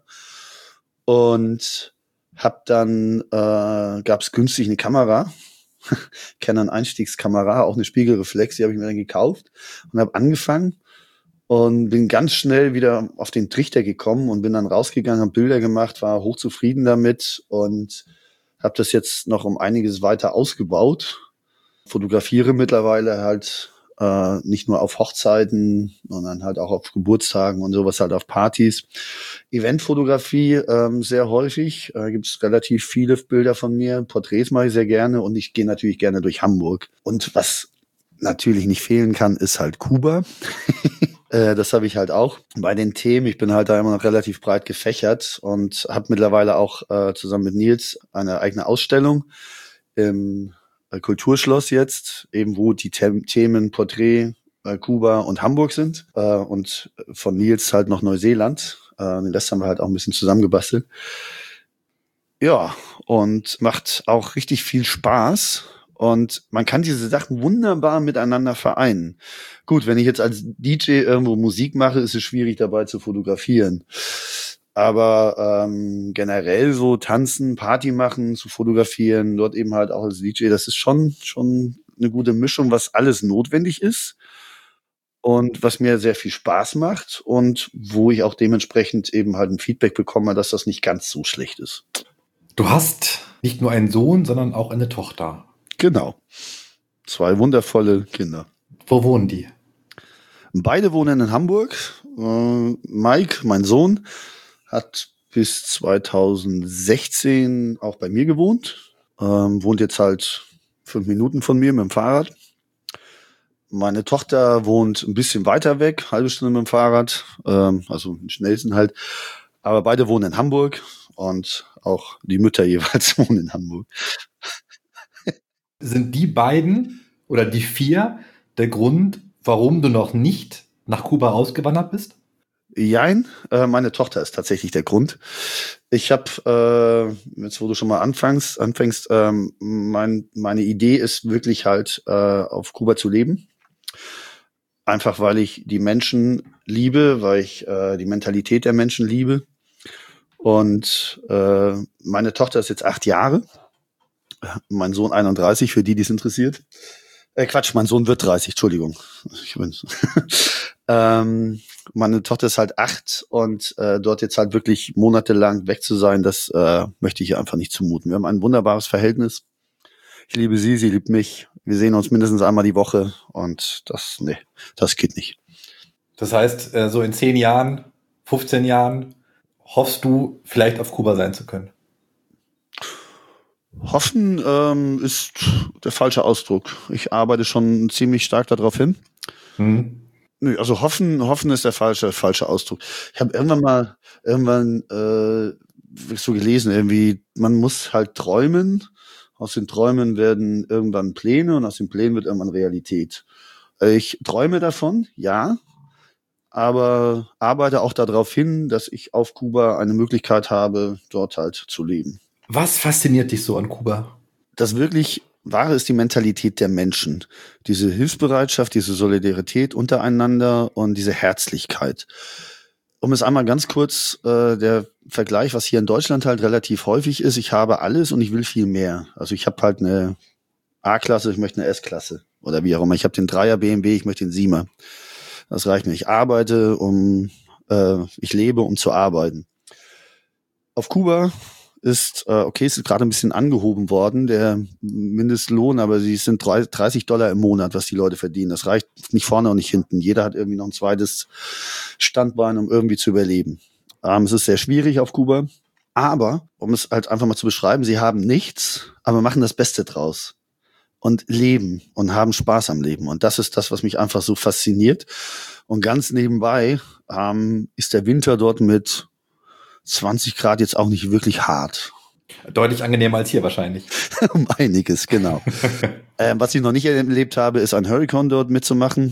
Und hab dann, äh, gab es günstig eine Kamera, Canon Einstiegskamera, auch eine Spiegelreflex, die habe ich mir dann gekauft und habe angefangen und bin ganz schnell wieder auf den Trichter gekommen und bin dann rausgegangen, habe Bilder gemacht, war hochzufrieden damit und habe das jetzt noch um einiges weiter ausgebaut. Fotografiere mittlerweile halt äh, nicht nur auf Hochzeiten, sondern halt auch auf Geburtstagen und sowas, halt auf Partys. Eventfotografie ähm, sehr häufig, äh, gibt es relativ viele Bilder von mir, Porträts mache ich sehr gerne und ich gehe natürlich gerne durch Hamburg. Und was natürlich nicht fehlen kann, ist halt Kuba. äh, das habe ich halt auch bei den Themen. Ich bin halt da immer noch relativ breit gefächert und habe mittlerweile auch äh, zusammen mit Nils eine eigene Ausstellung im Kulturschloss jetzt, eben wo die Them- Themen Porträt, äh, Kuba und Hamburg sind äh, und von Nils halt noch Neuseeland. Äh, den Rest haben wir halt auch ein bisschen zusammengebastelt. Ja, und macht auch richtig viel Spaß und man kann diese Sachen wunderbar miteinander vereinen. Gut, wenn ich jetzt als D J irgendwo Musik mache, ist es schwierig dabei zu fotografieren. Aber ähm, generell so tanzen, Party machen, zu fotografieren, dort eben halt auch als D J, das ist schon schon eine gute Mischung, was alles notwendig ist und was mir sehr viel Spaß macht und wo ich auch dementsprechend eben halt ein Feedback bekomme, dass das nicht ganz so schlecht ist. Du hast nicht nur einen Sohn, sondern auch eine Tochter. Genau. Zwei wundervolle Kinder. Wo wohnen die? Beide wohnen in Hamburg. Äh, Mike, mein Sohn, hat bis zweitausendsechzehn auch bei mir gewohnt. Ähm, wohnt jetzt halt fünf Minuten von mir mit dem Fahrrad. Meine Tochter wohnt ein bisschen weiter weg, halbe Stunde mit dem Fahrrad, ähm, also den schnellsten halt. Aber beide wohnen in Hamburg und auch die Mütter jeweils wohnen in Hamburg. Sind die beiden oder die vier der Grund, warum du noch nicht nach Kuba ausgewandert bist? Jein, äh, meine Tochter ist tatsächlich der Grund. Ich habe, äh, jetzt wo du schon mal anfängst, anfängst, ähm, mein, meine Idee ist wirklich halt äh, auf Kuba zu leben. Einfach weil ich die Menschen liebe, weil ich äh, die Mentalität der Menschen liebe. Und äh, meine Tochter ist jetzt acht Jahre, mein Sohn einunddreißig, für die, die es interessiert. Äh, Quatsch, mein Sohn wird dreißig, Entschuldigung. Ich bin ähm, meine Tochter ist halt acht und äh, dort jetzt halt wirklich monatelang weg zu sein, das äh, möchte ich ihr einfach nicht zumuten. Wir haben ein wunderbares Verhältnis. Ich liebe sie, sie liebt mich. Wir sehen uns mindestens einmal die Woche und das, nee, das geht nicht. Das heißt, äh, so in zehn Jahren, fünfzehn Jahren hoffst du, vielleicht auf Kuba sein zu können? Hoffen ähm, ist der falsche Ausdruck. Ich arbeite schon ziemlich stark darauf hin. Hm. Nö, also hoffen, hoffen ist der falsche, falsche Ausdruck. Ich habe irgendwann mal irgendwann äh, so gelesen, irgendwie, man muss halt träumen. Aus den Träumen werden irgendwann Pläne und aus den Plänen wird irgendwann Realität. Ich träume davon, ja, aber arbeite auch darauf hin, dass ich auf Kuba eine Möglichkeit habe, dort halt zu leben. Was fasziniert dich so an Kuba? Das wirklich Wahre ist die Mentalität der Menschen. Diese Hilfsbereitschaft, diese Solidarität untereinander und diese Herzlichkeit. Um es einmal ganz kurz, äh, der Vergleich, was hier in Deutschland halt relativ häufig ist, ich habe alles und ich will viel mehr. Also ich habe halt eine A-Klasse, ich möchte eine S-Klasse oder wie auch immer. Ich habe den Dreier B M W, ich möchte den Siemer. Das reicht mir. Ich arbeite, um, äh, ich lebe, um zu arbeiten. Auf Kuba ist, äh, okay, es ist gerade ein bisschen angehoben worden, der Mindestlohn, aber sie sind dreißig Dollar im Monat, was die Leute verdienen. Das reicht nicht vorne und nicht hinten. Jeder hat irgendwie noch ein zweites Standbein, um irgendwie zu überleben. Ähm, es ist sehr schwierig auf Kuba, aber, um es halt einfach mal zu beschreiben, sie haben nichts, aber machen das Beste draus und leben und haben Spaß am Leben. Und das ist das, was mich einfach so fasziniert. Und ganz nebenbei ähm, ist der Winter dort mit zwanzig Grad jetzt auch nicht wirklich hart. Deutlich angenehmer als hier wahrscheinlich. Um einiges, genau. ähm, was ich noch nicht erlebt habe, ist ein Hurricane dort mitzumachen. Äh,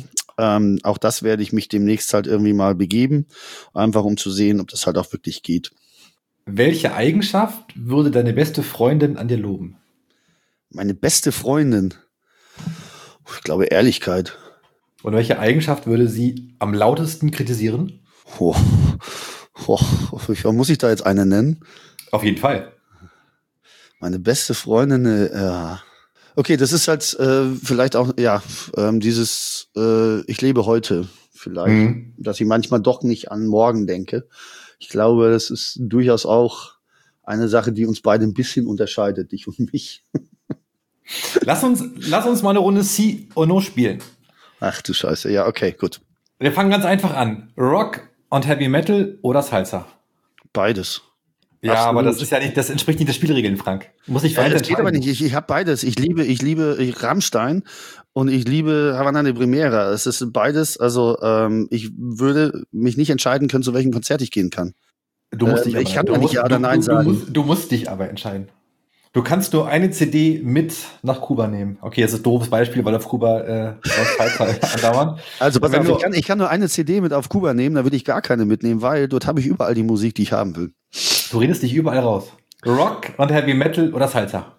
Ähm, auch das werde ich mich demnächst halt irgendwie mal begeben, einfach um zu sehen, ob das halt auch wirklich geht. Welche Eigenschaft würde deine beste Freundin an dir loben? Meine beste Freundin? Ich glaube Ehrlichkeit. Und welche Eigenschaft würde sie am lautesten kritisieren? Oh, oh, oh, muss ich da jetzt eine nennen? Auf jeden Fall. Meine beste Freundin, äh, ja. Okay, das ist halt äh, vielleicht auch, ja, ähm, dieses, äh, ich lebe heute vielleicht, mhm. dass ich manchmal doch nicht an morgen denke. Ich glaube, das ist durchaus auch eine Sache, die uns beide ein bisschen unterscheidet, dich und mich. Lass uns, lass uns mal eine Runde Sí or No spielen. Ach du Scheiße, ja, okay, gut. Wir fangen ganz einfach an. Rock und Heavy Metal oder Salsa? Beides. Ja, absolut. Aber das ist ja nicht, das entspricht nicht den Spielregeln, Frank. Muss ich ja, das geht aber nicht. Ich, ich habe beides. Ich liebe, ich liebe ich, Rammstein und ich liebe Havana de Primera. Es ist beides. Also ähm, ich würde mich nicht entscheiden können, zu welchem Konzert ich gehen kann. Du musst ähm, dich. Ich kann ja nicht ja oder nein du, sagen. Du musst, du musst dich aber entscheiden. Du kannst nur eine C D mit nach Kuba nehmen. Okay, das ist ein doofes Beispiel, weil auf Kuba äh, andauern. Also pass auf, ich kann, ich kann nur eine C D mit auf Kuba nehmen, da würde ich gar keine mitnehmen, weil dort habe ich überall die Musik, die ich haben will. Du redest dich überall raus. Rock und Heavy Metal oder Salsa?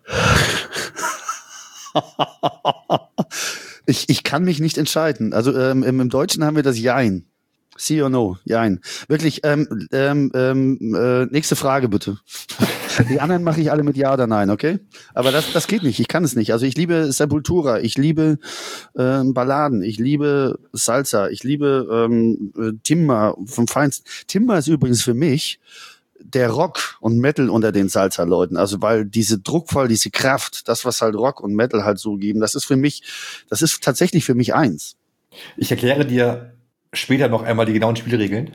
ich, ich kann mich nicht entscheiden. Also ähm, im, im Deutschen haben wir das Jein. See or no? Jein. Wirklich, ähm, ähm, ähm, äh, nächste Frage bitte. Die anderen mache ich alle mit Ja oder Nein, okay? Aber das, das geht nicht, ich kann es nicht. Also ich liebe Sepultura, ich liebe äh, Balladen, ich liebe Salsa, ich liebe ähm, Timba vom Feinsten. Timba ist übrigens für mich der Rock und Metal unter den Salsa-Leuten. Also weil diese druckvoll, diese Kraft, das, was halt Rock und Metal halt so geben, das ist für mich, das ist tatsächlich für mich eins. Ich erkläre dir später noch einmal die genauen Spielregeln.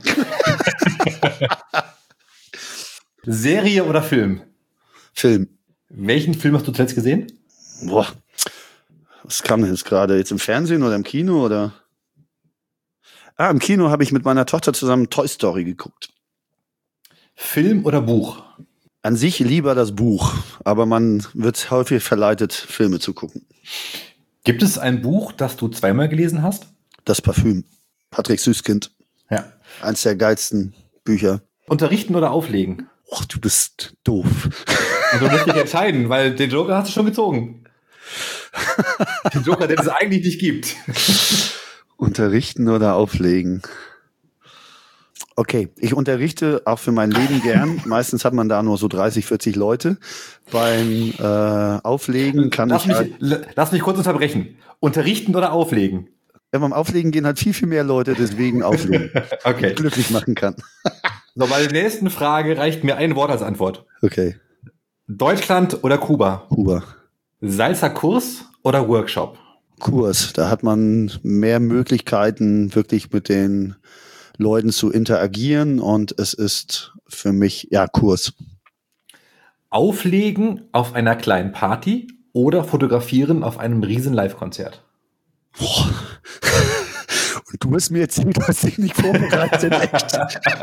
Serie oder Film? Film. Welchen Film hast du zuletzt gesehen? Boah, was kam denn jetzt gerade? Jetzt im Fernsehen oder im Kino oder? Ah, im Kino habe ich mit meiner Tochter zusammen Toy Story geguckt. Film oder Buch? An sich lieber das Buch, aber man wird häufig verleitet, Filme zu gucken. Gibt es ein Buch, das du zweimal gelesen hast? Das Parfüm. Patrick Süßkind. Ja. Eins der geilsten Bücher. Unterrichten oder auflegen? Och, du bist doof. Und du musst dich entscheiden, weil den Joker hast du schon gezogen. Den Joker, den es eigentlich nicht gibt. Unterrichten oder auflegen? Okay, ich unterrichte auch für mein Leben gern. Meistens hat man da nur so dreißig, vierzig Leute. Beim äh, Auflegen kann lass ich mich, halt... Lass mich kurz unterbrechen. Unterrichten oder auflegen? Ja, beim Auflegen gehen halt viel, viel mehr Leute, deswegen auflegen. Okay. Glücklich machen kann. So, bei der nächsten Frage reicht mir ein Wort als Antwort. Okay. Deutschland oder Kuba? Kuba. Salsa-Kurs oder Workshop? Kurs. Da hat man mehr Möglichkeiten, wirklich mit den Leuten zu interagieren und es ist für mich, ja, Kurs. Auflegen auf einer kleinen Party oder fotografieren auf einem riesen Live-Konzert? Boah. Und du hast mir erzählt, dass ich nicht vorbereitet echt.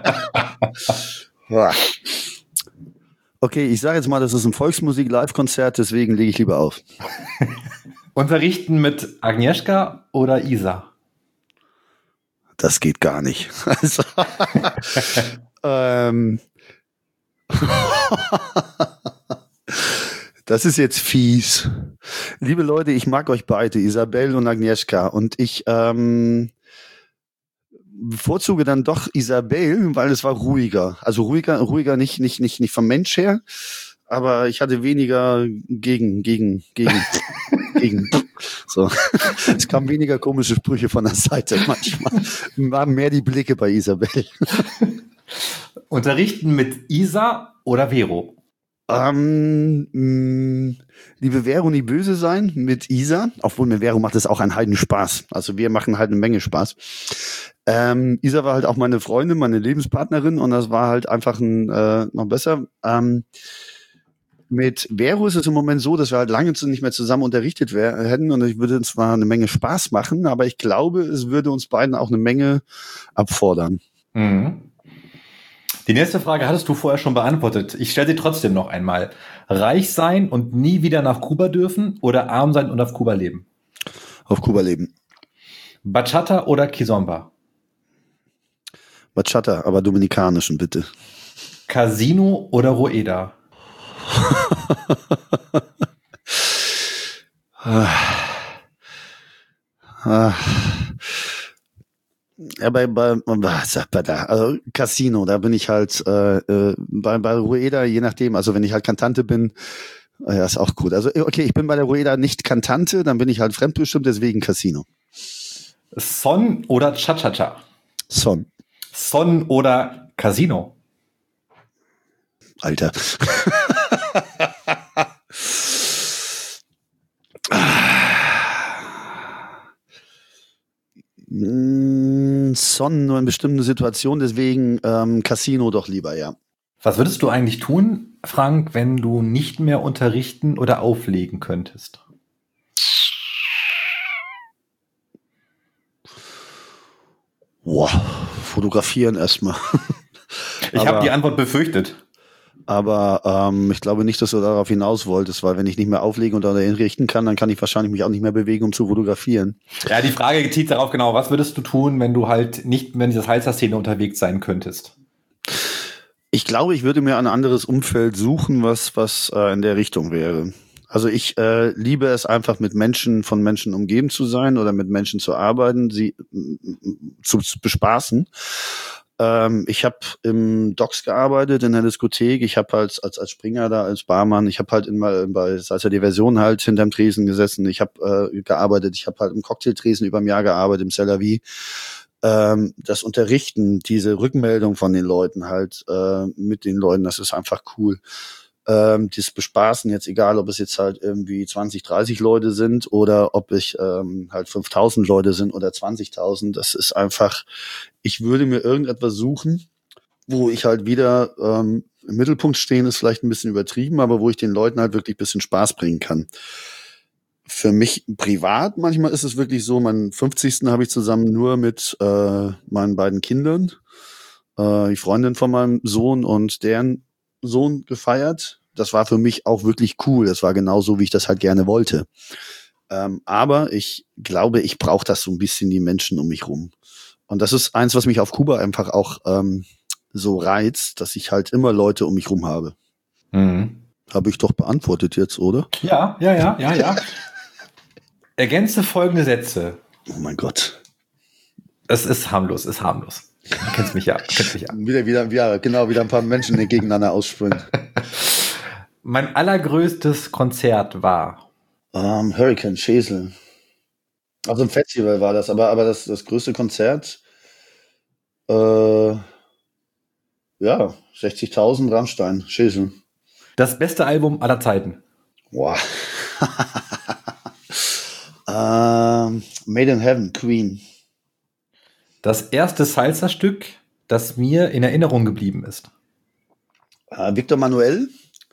Okay, ich sage jetzt mal, das ist ein Volksmusik-Live-Konzert, deswegen lege ich lieber auf. Unterrichten mit Agnieszka oder Isa? Das geht gar nicht. Also, ähm, das ist jetzt fies. Liebe Leute, ich mag euch beide, Isabel und Agnieszka. Und ich ähm, bevorzuge dann doch Isabel, weil es war ruhiger. Also ruhiger, ruhiger nicht, nicht, nicht, nicht vom Mensch her, aber ich hatte weniger gegen, gegen, gegen, gegen. So. Es kamen weniger komische Sprüche von der Seite manchmal. Waren mehr die Blicke bei Isabel. Unterrichten mit Isa oder Vero? Ähm, mh, liebe Vero, nie böse sein mit Isa, obwohl mir Vero macht es auch einen Heiden Spaß. Also wir machen halt eine Menge Spaß. Ähm, Isa war halt auch meine Freundin, meine Lebenspartnerin und das war halt einfach ein, äh, noch besser. Ähm, mit Vero ist es im Moment so, dass wir halt lange nicht mehr zusammen unterrichtet wär, hätten und ich würde zwar eine Menge Spaß machen, aber ich glaube, es würde uns beiden auch eine Menge abfordern. Mhm. Die nächste Frage hattest du vorher schon beantwortet. Ich stelle sie trotzdem noch einmal. Reich sein und nie wieder nach Kuba dürfen oder arm sein und auf Kuba leben? Auf Kuba leben. Bachata oder Kizomba? Bachata, aber dominikanischen, bitte. Casino oder Rueda? ah. Ah. Ja, bei, bei, bei da, also Casino, da bin ich halt äh, äh, bei, bei Rueda, je nachdem, also wenn ich halt Kantante bin, äh, ja, ist auch gut. Also okay, ich bin bei der Rueda nicht Kantante, dann bin ich halt fremdbestimmt, deswegen Casino. Son oder Cha-Cha-Cha? Son. Son oder Casino? Alter. Son nur in bestimmten Situationen, deswegen ähm, Casino doch lieber, ja. Was würdest du eigentlich tun, Frank, wenn du nicht mehr unterrichten oder auflegen könntest? Boah, fotografieren erstmal. Ich habe die Antwort befürchtet. Aber ähm, ich glaube nicht, dass du darauf hinaus wolltest, weil wenn ich nicht mehr auflegen und unterrichten kann, dann kann ich wahrscheinlich mich auch nicht mehr bewegen, um zu fotografieren. Ja, die Frage zieht darauf genau, was würdest du tun, wenn du halt nicht mehr in dieser Salsa-Szene unterwegs sein könntest? Ich glaube, ich würde mir ein anderes Umfeld suchen, was, was äh, in der Richtung wäre. Also ich äh, liebe es einfach, mit Menschen, von Menschen umgeben zu sein oder mit Menschen zu arbeiten, sie äh, zu, zu bespaßen. Ähm, ich habe im Docks gearbeitet, in der Diskothek. Ich habe halt als als Springer da, als Barmann, ich habe halt immer bei Salsa Diversion halt hinterm Tresen gesessen. Ich habe äh, gearbeitet, ich habe halt im Cocktailtresen über ein Jahr gearbeitet, im C'est la vie. Ähm, das Unterrichten, diese Rückmeldung von den Leuten halt äh, mit den Leuten, das ist einfach cool. Ähm, das Bespaßen jetzt, egal ob es jetzt halt irgendwie zwanzig, dreißig Leute sind oder ob ich ähm, halt fünftausend Leute sind oder zwanzigtausend, das ist einfach, ich würde mir irgendetwas suchen, wo ich halt wieder ähm, im Mittelpunkt stehen, ist vielleicht ein bisschen übertrieben, aber wo ich den Leuten halt wirklich ein bisschen Spaß bringen kann. Für mich privat, manchmal ist es wirklich so, meinen fünfzigsten habe ich zusammen nur mit äh, meinen beiden Kindern, äh, die Freundin von meinem Sohn und deren Sohn gefeiert. Das war für mich auch wirklich cool. Das war genau so, wie ich das halt gerne wollte. Ähm, aber ich glaube, ich brauche das so ein bisschen, die Menschen um mich rum. Und das ist eins, was mich auf Kuba einfach auch ähm, so reizt, dass ich halt immer Leute um mich rum habe. Mhm. Habe ich doch beantwortet jetzt, oder? Ja, ja, ja, ja, ja. Ergänze folgende Sätze. Oh mein Gott. Es ist harmlos, ist harmlos. Du kennst mich ja, kennst mich ja. Wieder, wieder, ja, genau, wieder ein paar Menschen, die gegeneinander ausspringen. Mein allergrößtes Konzert war Um, Hurricane, Schesel. Also ein Festival war das, aber, aber das, das größte Konzert, äh, ja, sechzigtausend Rammstein, Schesel. das beste Album aller Zeiten. Wow. ähm, Made in Heaven, Queen. Das erste Salsa-Stück, das mir in Erinnerung geblieben ist. Äh, Victor Manuel.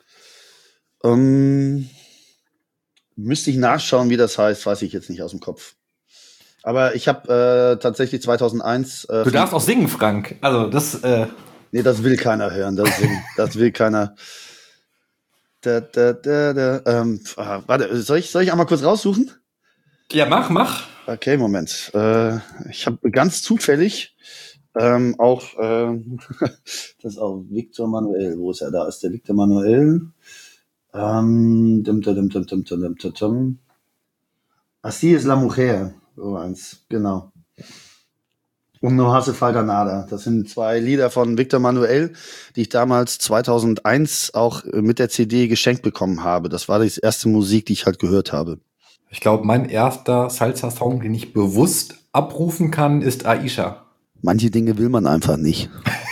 Ähm, müsste ich nachschauen, wie das heißt, weiß ich jetzt nicht aus dem Kopf. Aber ich habe äh, tatsächlich zweitausendeins... Äh, Du darfst auch singen, Frank. Also das... Äh nee, das will keiner hören. Das, singen. Das will keiner... Da, da, da, da. Ähm, ah, warte, soll ich, soll ich einmal kurz raussuchen? Ja, mach, mach. Okay, Moment. Äh, ich habe ganz zufällig ähm, auch... Äh, das ist auch Victor Manuel. Wo ist er? Da ist der Victor Manuel. Ähm, dum, dum, dum, dum, dum, dum, dum. Así es la mujer. So eins, genau. Und No hace falta nada. Das sind zwei Lieder von Victor Manuel, die ich damals zweitausendeins auch mit der C D geschenkt bekommen habe. Das war die erste Musik, die ich halt gehört habe. Ich glaube, mein erster Salsa-Song, den ich bewusst abrufen kann, ist Aisha. Manche Dinge will man einfach nicht.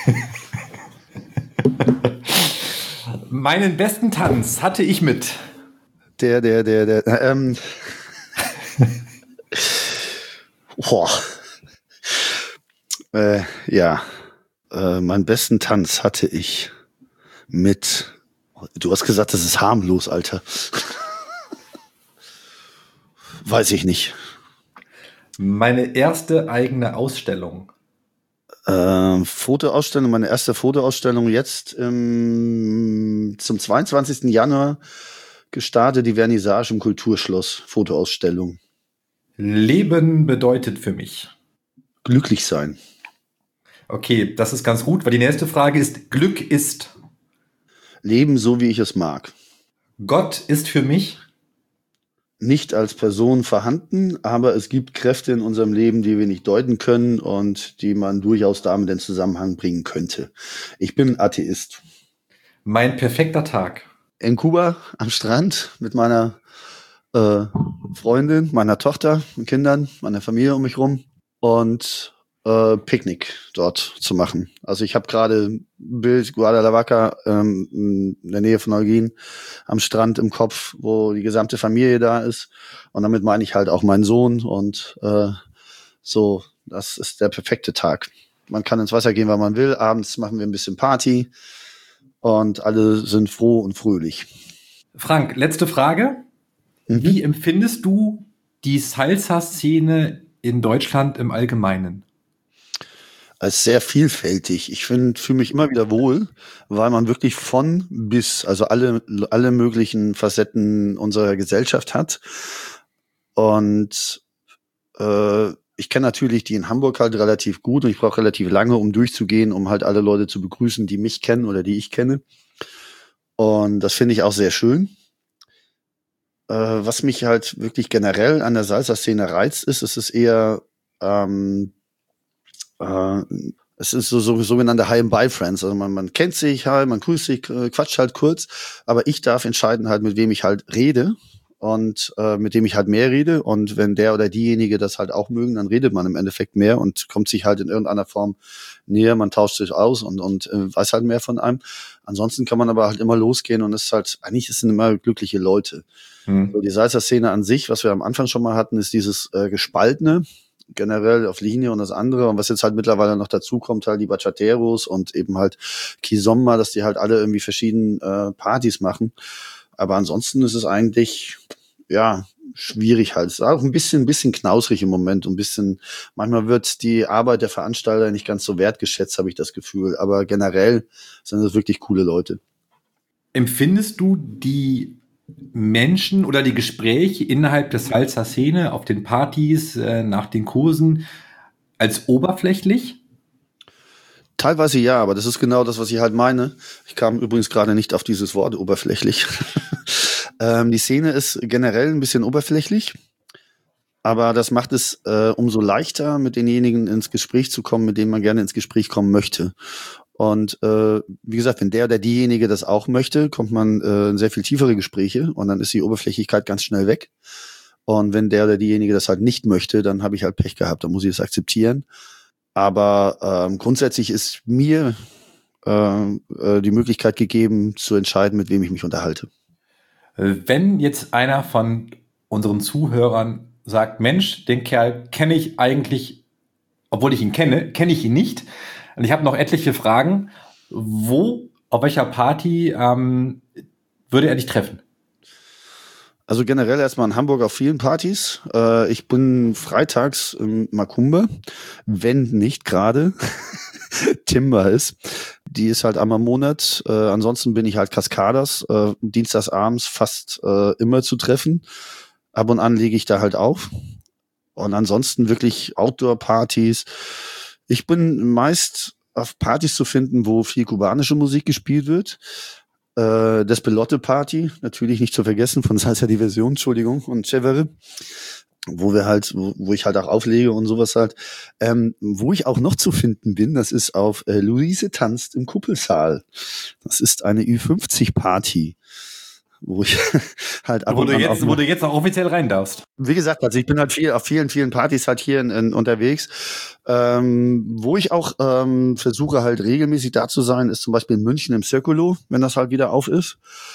Meinen besten Tanz hatte ich mit. Der, der, der, der, ähm. Boah. Äh, ja. Äh, meinen besten Tanz hatte ich mit. Du hast gesagt, das ist harmlos, Alter. Weiß ich nicht. Meine erste eigene Ausstellung. Äh, Fotoausstellung, meine erste Fotoausstellung jetzt ähm, zum zweiundzwanzigsten Januar gestartet, die Vernissage im Kulturschloss, Fotoausstellung. Leben bedeutet für mich. Glücklich sein. Okay, das ist ganz gut, weil die nächste Frage ist, Glück ist. Leben so, wie ich es mag. Gott ist für mich. Nicht als Person vorhanden, aber es gibt Kräfte in unserem Leben, die wir nicht deuten können und die man durchaus damit in Zusammenhang bringen könnte. Ich bin Atheist. Mein perfekter Tag. In Kuba am Strand mit meiner äh, Freundin, meiner Tochter, den Kindern, meiner Familie um mich rum und äh, Picknick dort zu machen. Also ich habe gerade ein Bild Guadalajara ähm, in der Nähe von Holguín am Strand im Kopf, wo die gesamte Familie da ist. Und damit meine ich halt auch meinen Sohn und äh, so, das ist der perfekte Tag. Man kann ins Wasser gehen, wann man will. Abends machen wir ein bisschen Party und alle sind froh und fröhlich. Frank, letzte Frage. Mhm. Wie empfindest du die Salsa-Szene in Deutschland im Allgemeinen? Als sehr vielfältig. Ich finde, fühle mich immer wieder wohl, weil man wirklich von bis, also alle, alle möglichen Facetten unserer Gesellschaft hat. Und äh, ich kenne natürlich die in Hamburg halt relativ gut und ich brauche relativ lange, um durchzugehen, um halt alle Leute zu begrüßen, die mich kennen oder die ich kenne. Und das finde ich auch sehr schön. Äh, was mich halt wirklich generell an der Salsa-Szene reizt, ist, es ist eher ähm, äh, es ist so, so sogenannte Hi-and-Bye-Friends. Also man, man kennt sich halt, man grüßt sich, quatscht halt kurz, aber ich darf entscheiden halt, mit wem ich halt rede und äh, mit dem ich halt mehr rede. Und wenn der oder diejenige das halt auch mögen, dann redet man im Endeffekt mehr und kommt sich halt in irgendeiner Form näher, man tauscht sich aus und, und äh, weiß halt mehr von einem. Ansonsten kann man aber halt immer losgehen und es ist halt, eigentlich es sind immer glückliche Leute. Hm. So die Salsa-Szene an sich, was wir am Anfang schon mal hatten, ist dieses äh, Gespaltene, generell auf Linie und das andere. Und was jetzt halt mittlerweile noch dazu kommt, halt die Bachateros und eben halt Kizomba, dass die halt alle irgendwie verschiedene äh, Partys machen. Aber ansonsten ist es eigentlich, ja, schwierig halt. Es ist auch ein bisschen, ein bisschen knausrig im Moment. Ein bisschen, manchmal wird die Arbeit der Veranstalter nicht ganz so wertgeschätzt, habe ich das Gefühl. Aber generell sind es wirklich coole Leute. Empfindest du die Menschen oder die Gespräche innerhalb der Salsa-Szene auf den Partys, äh, nach den Kursen als oberflächlich? Teilweise ja, aber das ist genau das, was ich halt meine. Ich kam übrigens gerade nicht auf dieses Wort oberflächlich. ähm, die Szene ist generell ein bisschen oberflächlich, aber das macht es äh, umso leichter, mit denjenigen ins Gespräch zu kommen, mit denen man gerne ins Gespräch kommen möchte. Und äh, wie gesagt, wenn der oder diejenige das auch möchte, kommt man äh, in sehr viel tiefere Gespräche und dann ist die Oberflächlichkeit ganz schnell weg. Und wenn der oder diejenige das halt nicht möchte, dann habe ich halt Pech gehabt, dann muss ich es akzeptieren. Aber ähm, grundsätzlich ist mir äh, äh, die Möglichkeit gegeben, zu entscheiden, mit wem ich mich unterhalte. Wenn jetzt einer von unseren Zuhörern sagt, Mensch, den Kerl kenne ich eigentlich, obwohl ich ihn kenne, kenne ich ihn nicht. Und ich habe noch etliche Fragen. Wo, auf welcher Party ähm, würde er dich treffen? Also generell erstmal in Hamburg auf vielen Partys. Äh, ich bin freitags im Macumba, wenn nicht gerade Timber ist. Die ist halt einmal im Monat. Äh, ansonsten bin ich halt Cascadas, äh, dienstags abends fast äh, immer zu treffen. Ab und an lege ich da halt auf. Und ansonsten wirklich Outdoor-Partys. Ich bin meist auf Partys zu finden, wo viel kubanische Musik gespielt wird. Äh, das Belotte-Party, natürlich nicht zu vergessen, von Salsa Diversion, Entschuldigung, und Chevere, wo wir halt, wo, wo ich halt auch auflege und sowas halt. Ähm, wo ich auch noch zu finden bin, das ist auf äh, Luise tanzt im Kuppelsaal. Das ist eine Ü fünfzig Party, wo ich halt ab wo und du an jetzt, auch, wo du jetzt auch offiziell rein darfst. Wie gesagt, also ich bin halt viel auf vielen, vielen Partys halt hier in, in, unterwegs. Ähm, wo ich auch ähm, versuche halt regelmäßig da zu sein, ist zum Beispiel in München im Circolo, wenn das halt wieder auf ist.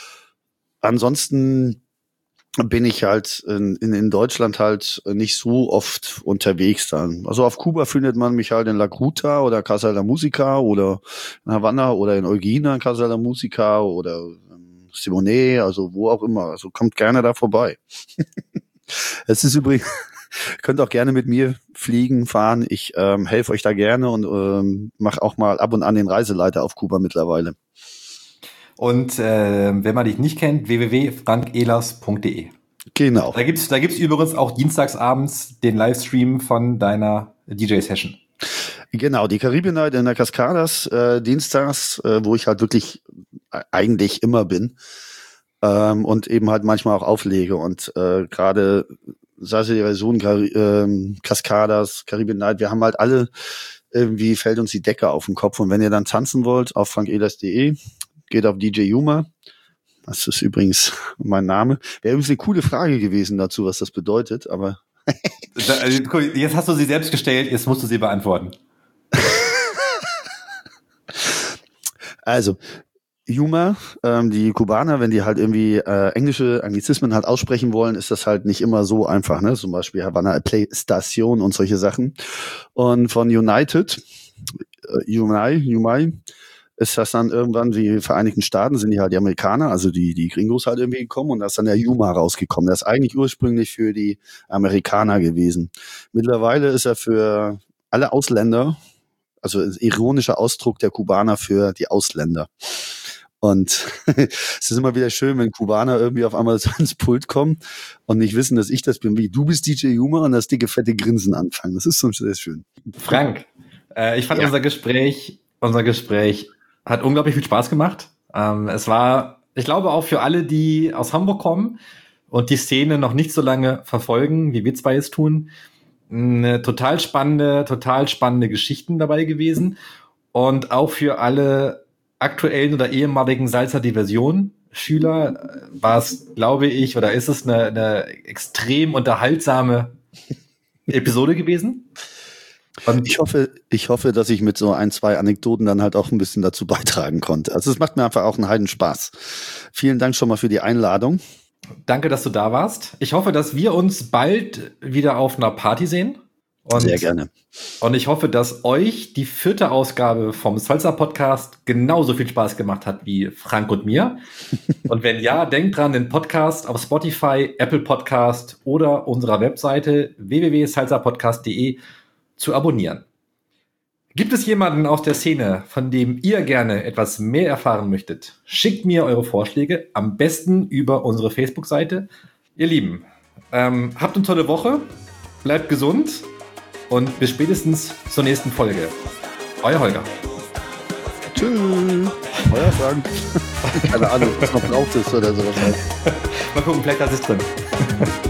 Ansonsten bin ich halt in, in, in Deutschland halt nicht so oft unterwegs dann. Also auf Kuba findet man mich halt in La Gruta oder Casa de la Música oder in Havanna oder in Holguín, Casa de la Música oder Simone, also wo auch immer. Also kommt gerne da vorbei. Es ist übrigens, könnt auch gerne mit mir fliegen, fahren. Ich ähm, helfe euch da gerne und ähm, mache auch mal ab und an den Reiseleiter auf Kuba mittlerweile. Und äh, wenn man dich nicht kennt, w w w punkt frank ehlers punkt d e. Genau. Da gibt's, da gibt's übrigens auch dienstagsabends den Livestream von deiner D J-Session. Genau, die Caribbean Night in der Cascadas, äh, dienstags, äh, wo ich halt wirklich eigentlich immer bin ähm, und eben halt manchmal auch auflege. Und äh, gerade, sei es die Version Cari- ähm, Cascadas, Caribbean Night, wir haben halt alle, irgendwie fällt uns die Decke auf den Kopf. Und wenn ihr dann tanzen wollt, auf frank ehlers punkt de, geht auf D J Yuma. Das ist übrigens mein Name. Wäre übrigens eine coole Frage gewesen dazu, was das bedeutet, aber Jetzt hast du sie selbst gestellt, jetzt musst du sie beantworten. Also, Yuma, ähm, die Kubaner, wenn die halt irgendwie äh, englische Anglizismen halt aussprechen wollen, ist das halt nicht immer so einfach, ne? Zum Beispiel Havana Play Station und solche Sachen. Und von United, äh, Yumai, Yumai, ist das dann irgendwann, die Vereinigten Staaten sind die halt die Amerikaner, also die, die Gringos halt irgendwie gekommen und da ist dann der Yuma rausgekommen. Der ist eigentlich ursprünglich für die Amerikaner gewesen. Mittlerweile ist er für alle Ausländer, also ein ironischer Ausdruck der Kubaner für die Ausländer. Und es ist immer wieder schön, wenn Kubaner irgendwie auf einmal ans Pult kommen und nicht wissen, dass ich das bin, wie du bist D J Yuma und das dicke, fette Grinsen anfangen. Das ist schon sehr schön. Frank, äh, ich fand Ja. unser Gespräch, unser Gespräch hat unglaublich viel Spaß gemacht. Ähm, es war, ich glaube auch für alle, die aus Hamburg kommen und die Szene noch nicht so lange verfolgen, wie wir zwei es tun, eine total spannende, total spannende Geschichten dabei gewesen. Und auch für alle aktuellen oder ehemaligen Salsa Diversion Schüler war es, glaube ich, oder ist es eine, eine extrem unterhaltsame Episode gewesen. Und ich hoffe, ich hoffe, dass ich mit so ein, zwei Anekdoten dann halt auch ein bisschen dazu beitragen konnte. Also es macht mir einfach auch einen Heidenspaß. Vielen Dank schon mal für die Einladung. Danke, dass du da warst. Ich hoffe, dass wir uns bald wieder auf einer Party sehen. Und, Sehr gerne. Und ich hoffe, dass euch die vierte Ausgabe vom Salsa Podcast genauso viel Spaß gemacht hat wie Frank und mir. Und wenn ja, denkt dran, den Podcast auf Spotify, Apple Podcast oder unserer Webseite w w w punkt salsa podcast punkt de zu abonnieren. Gibt es jemanden aus der Szene, von dem ihr gerne etwas mehr erfahren möchtet? Schickt mir eure Vorschläge, am besten über unsere Facebook-Seite. Ihr Lieben, ähm, habt eine tolle Woche, bleibt gesund und bis spätestens zur nächsten Folge. Euer Holger. Tschüss. Euer Frank. Keine Ahnung, was noch drauf ist oder sowas. Mal gucken, vielleicht ist es drin.